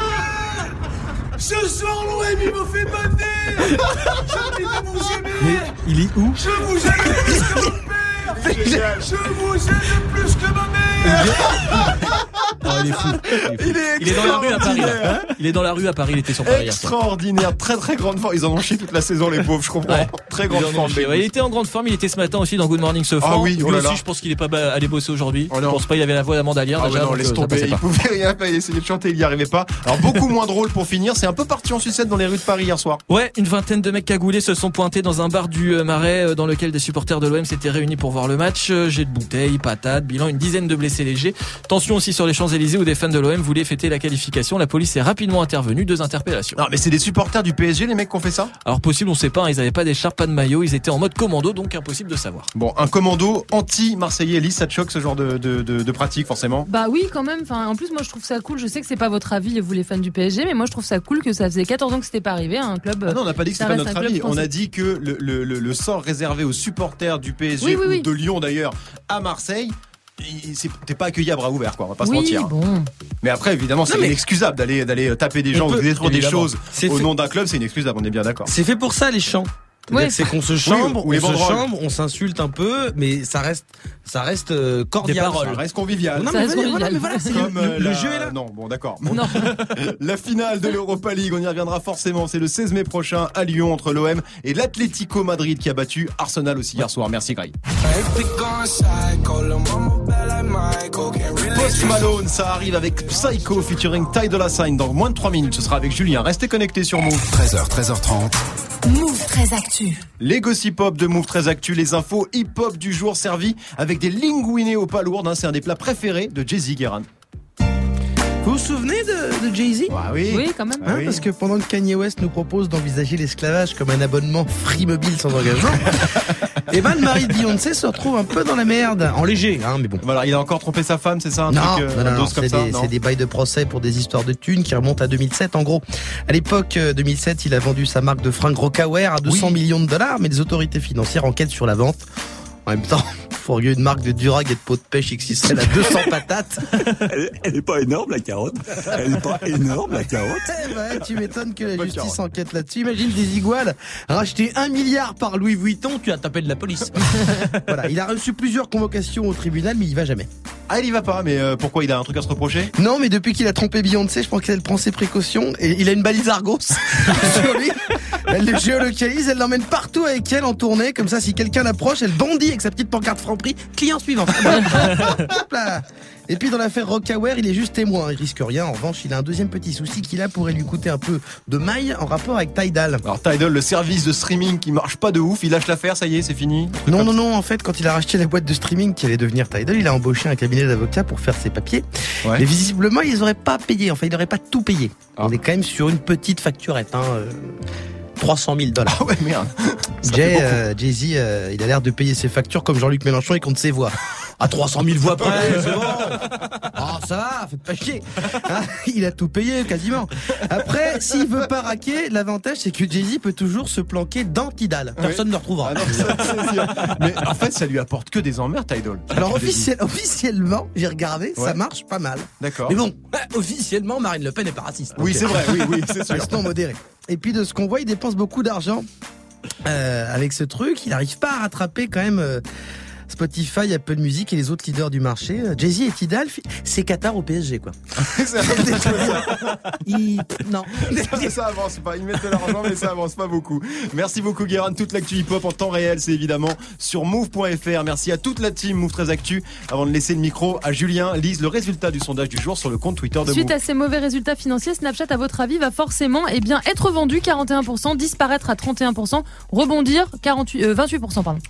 Speaker 11: Ce soir, l'O M, il me fait bander. J'ai envie de vous aimer.
Speaker 6: Mais il est où?
Speaker 11: Je vous aime plus que mon père. Je vous aime plus que ma mère.
Speaker 6: Oh, il est fou. Il est,
Speaker 1: Il est
Speaker 6: il est dans la rue à Paris. Là.
Speaker 1: extraordinaire.
Speaker 6: Il est dans la rue à Paris. Il était sur Paris. hier soir.
Speaker 1: Extraordinaire, très très grande forme. Ils en ont chié toute la saison, les pauvres, je comprends.
Speaker 6: Ouais.
Speaker 1: Très grande
Speaker 6: Ils en ont
Speaker 1: forme.
Speaker 6: chié. Ouais, il était en grande forme. Il était ce matin aussi dans Good Morning ce
Speaker 1: Ah oui, oh
Speaker 6: Lui
Speaker 1: là
Speaker 6: aussi,
Speaker 1: là.
Speaker 6: je pense qu'il est pas ba- allé bosser aujourd'hui.
Speaker 1: Oh
Speaker 6: je
Speaker 1: non.
Speaker 6: pense pas. Il avait la voix d'Amanda Lear
Speaker 1: Ah
Speaker 6: déjà.
Speaker 1: ouais, non,
Speaker 6: donc,
Speaker 1: laisse
Speaker 6: euh, ça
Speaker 1: tomber.
Speaker 6: passait
Speaker 1: Il
Speaker 6: pas.
Speaker 1: pouvait rien faire. Il essayait de chanter, il y arrivait pas. Alors beaucoup moins drôle pour finir. C'est un peu parti en sucette dans les rues de Paris hier soir.
Speaker 6: Ouais, une vingtaine de mecs cagoulés se sont pointés dans un bar du euh, Marais euh, dans lequel des supporters de l'O M s'étaient réunis pour voir le match. Euh, Jet de bouteilles, patates, bilan une dizaine de blessés légers. Tension aussi sur les Champs-Élysées où des fans de l'O M voulaient fêter la qualification. La police est rapidement intervenue, deux interpellations.
Speaker 1: Non, mais c'est des supporters du P S G, les mecs qui ont fait ça.
Speaker 6: Alors possible, on sait pas, hein, ils avaient pas d'écharpe, pas de maillot, ils étaient en mode commando, donc impossible de savoir.
Speaker 1: Bon, un commando anti-marseillais, Elise, ça te choque ce genre de, de, de, de pratique forcément.
Speaker 4: Bah oui, quand même. Enfin, en plus, moi, je trouve ça cool. Je sais que c'est pas votre avis, vous les fans du P S G, mais moi, je trouve ça cool que ça faisait quatorze ans que c'était pas arrivé à un club.
Speaker 1: Ah non, on n'a pas dit que
Speaker 4: ça
Speaker 1: c'était pas
Speaker 4: reste
Speaker 1: notre
Speaker 4: un club
Speaker 1: avis. On
Speaker 4: français.
Speaker 1: a dit que le, le, le, le sort réservé aux supporters du P S G
Speaker 4: Oui, oui,
Speaker 1: ou
Speaker 4: oui.
Speaker 1: de Lyon d'ailleurs à Marseille, il- c'est- t'es pas accueilli à bras ouverts, quoi. On va pas se
Speaker 4: Oui,
Speaker 1: mentir.
Speaker 4: bon.
Speaker 1: Mais après, évidemment, c'est
Speaker 5: Non, mais-
Speaker 1: inexcusable d'aller d'aller taper des
Speaker 5: On
Speaker 1: gens
Speaker 5: peut-
Speaker 1: ou détruire des
Speaker 6: évidemment.
Speaker 1: choses
Speaker 5: C'est
Speaker 1: au
Speaker 5: fait-
Speaker 1: nom d'un club, c'est inexcusable. On est bien d'accord.
Speaker 5: C'est fait pour ça les chants.
Speaker 4: Ouais.
Speaker 5: C'est qu'on se chambre,
Speaker 1: ou les
Speaker 5: on se
Speaker 1: banderoles.
Speaker 5: chambre, on s'insulte un peu, mais ça reste, ça reste euh, cordial.
Speaker 6: Des paroles.
Speaker 1: Ça reste convivial.
Speaker 5: Non,
Speaker 4: Ça
Speaker 5: mais
Speaker 4: reste
Speaker 5: voilà,
Speaker 4: convivial.
Speaker 5: mais voilà, c'est
Speaker 1: Comme
Speaker 5: le,
Speaker 1: euh,
Speaker 5: le
Speaker 1: la-
Speaker 5: jeu est là.
Speaker 1: Non, bon, d'accord.
Speaker 4: Non.
Speaker 1: La finale de l'Europa League, on y reviendra forcément. C'est le seize mai prochain à Lyon entre l'O M et l'Atlético Madrid qui a battu Arsenal aussi hier soir. Merci Greg. Post Malone, ça arrive avec Psycho featuring Ty Dolla Sign dans moins de trois minutes. Ce sera avec Julien. Restez connectés sur Move.
Speaker 3: treize heures, treize heures trente.
Speaker 2: Move très actu.
Speaker 1: Les gossip hop de Move très actu, les infos hip-hop du jour servis avec des linguinés aux pas lourdes. Hein. C'est un des plats préférés de Jay-Z, Guérin.
Speaker 5: Vous vous souvenez de, de Jay-Z?
Speaker 1: Ah oui.
Speaker 4: Oui, quand même.
Speaker 1: Ah
Speaker 5: Hein,
Speaker 1: oui.
Speaker 5: Parce que pendant que Kanye West nous propose d'envisager l'esclavage comme un abonnement Free Mobile sans engagement, et ben le mari de Beyoncé se retrouve un peu dans la merde, en léger, hein, mais bon.
Speaker 1: Voilà, il a encore trompé sa femme, c'est ça un
Speaker 5: Non,
Speaker 1: truc, euh,
Speaker 5: non, non,
Speaker 1: un
Speaker 5: non,
Speaker 1: dose comme
Speaker 5: c'est
Speaker 1: ça,
Speaker 5: des,
Speaker 1: non
Speaker 5: c'est des bails de procès pour des histoires de thunes qui remontent à deux mille sept en gros. À l'époque euh, deux mille sept, il a vendu sa marque de fringues Rocawear à deux cents
Speaker 1: Oui.
Speaker 5: millions de dollars, mais les autorités financières enquêtent sur la vente. En même temps, furieux une marque de durag et de peau de pêche X X L à deux cents patates.
Speaker 13: Elle, elle est pas énorme la carotte. Elle est pas énorme la carotte.
Speaker 5: Eh ben, tu m'étonnes que la
Speaker 1: Bonne
Speaker 5: justice
Speaker 1: carotte.
Speaker 5: enquête là-dessus. Imagine des iguales racheter un milliard par Louis Vuitton, tu as tapé de la police. Voilà, il a reçu plusieurs convocations au tribunal, mais il y va jamais.
Speaker 1: Ah, il y va pas, mais euh, pourquoi il a un truc à se reprocher?
Speaker 5: Non, mais depuis qu'il a trompé Beyoncé, je pense qu'elle prend ses précautions et il a une balise Argos sur lui. Elle le géolocalise, elle l'emmène partout avec elle en tournée, comme ça si quelqu'un l'approche, elle bondit avec sa petite pancarte Franprix, client suivant. Hop là. Et puis dans l'affaire Rocawear, il est juste témoin, il risque rien. En revanche, il a un deuxième petit souci qui là pourrait lui coûter un peu de maille en rapport avec Tidal.
Speaker 1: Alors Tidal, le service de streaming qui marche pas de ouf, il lâche l'affaire, ça y est, c'est fini.
Speaker 5: Non, non, non, en fait, quand il a racheté la boîte de streaming qui allait devenir Tidal, il a embauché un cabinet d'avocats pour faire ses papiers.
Speaker 1: Ouais.
Speaker 5: Et visiblement, ils n'auraient pas payé, enfin, ils n'auraient pas tout payé.
Speaker 1: Ah.
Speaker 5: On est quand même sur une petite facturette, hein, euh, trois cent mille dollars.
Speaker 1: Ah ouais, merde. Ça fait
Speaker 5: Jay,
Speaker 1: beaucoup.
Speaker 5: euh, Jay-Z, euh, il a l'air de payer ses factures comme Jean-Luc Mélenchon et compte ses voix. À trois cent mille voix près, c'est bon. Oh, ça va, faites pas chier. Hein, il a tout payé, quasiment. Après, s'il veut pas raquer, l'avantage, c'est que Jay-Z peut toujours se planquer dans Tidal. Personne ne le retrouvera.
Speaker 1: Ah non, ça, c'est sûr. Mais en fait, ça lui apporte que des emmerdes, Tidal.
Speaker 5: Alors officiel- officiellement, j'ai regardé,
Speaker 1: Ouais.
Speaker 5: ça marche pas mal.
Speaker 1: D'accord.
Speaker 5: Mais bon, euh, officiellement, Marine Le Pen n'est pas raciste.
Speaker 1: Oui,
Speaker 5: Donc,
Speaker 1: c'est
Speaker 5: euh,
Speaker 1: vrai, oui, oui, c'est sûr.
Speaker 5: Restons modérés. Et puis de ce qu'on voit, il dépense beaucoup d'argent euh, avec ce truc. Il n'arrive pas à rattraper quand même euh, Spotify, Apple Music et les autres leaders du marché. Euh, Jay-Z et Tidal, fi- c'est Qatar au P S G, quoi.
Speaker 1: C'est un peu ça.
Speaker 5: Il... Non.
Speaker 1: Ça avance pas, ils mettent de l'argent mais ça avance pas beaucoup. Merci beaucoup Guérin, toute l'actu hip-hop en temps réel, c'est évidemment sur move point f r. Merci à toute la team Move très Actu. Avant de laisser le micro à Julien, lise le résultat du sondage du jour sur le compte Twitter de
Speaker 4: Suite
Speaker 1: Move.
Speaker 4: à ces mauvais résultats financiers, Snapchat, à votre avis, va forcément eh bien, être vendu quarante et un pour cent, disparaître à trente et un pour cent, rebondir quarante-huit, euh, vingt-huit pour cent. Pardon.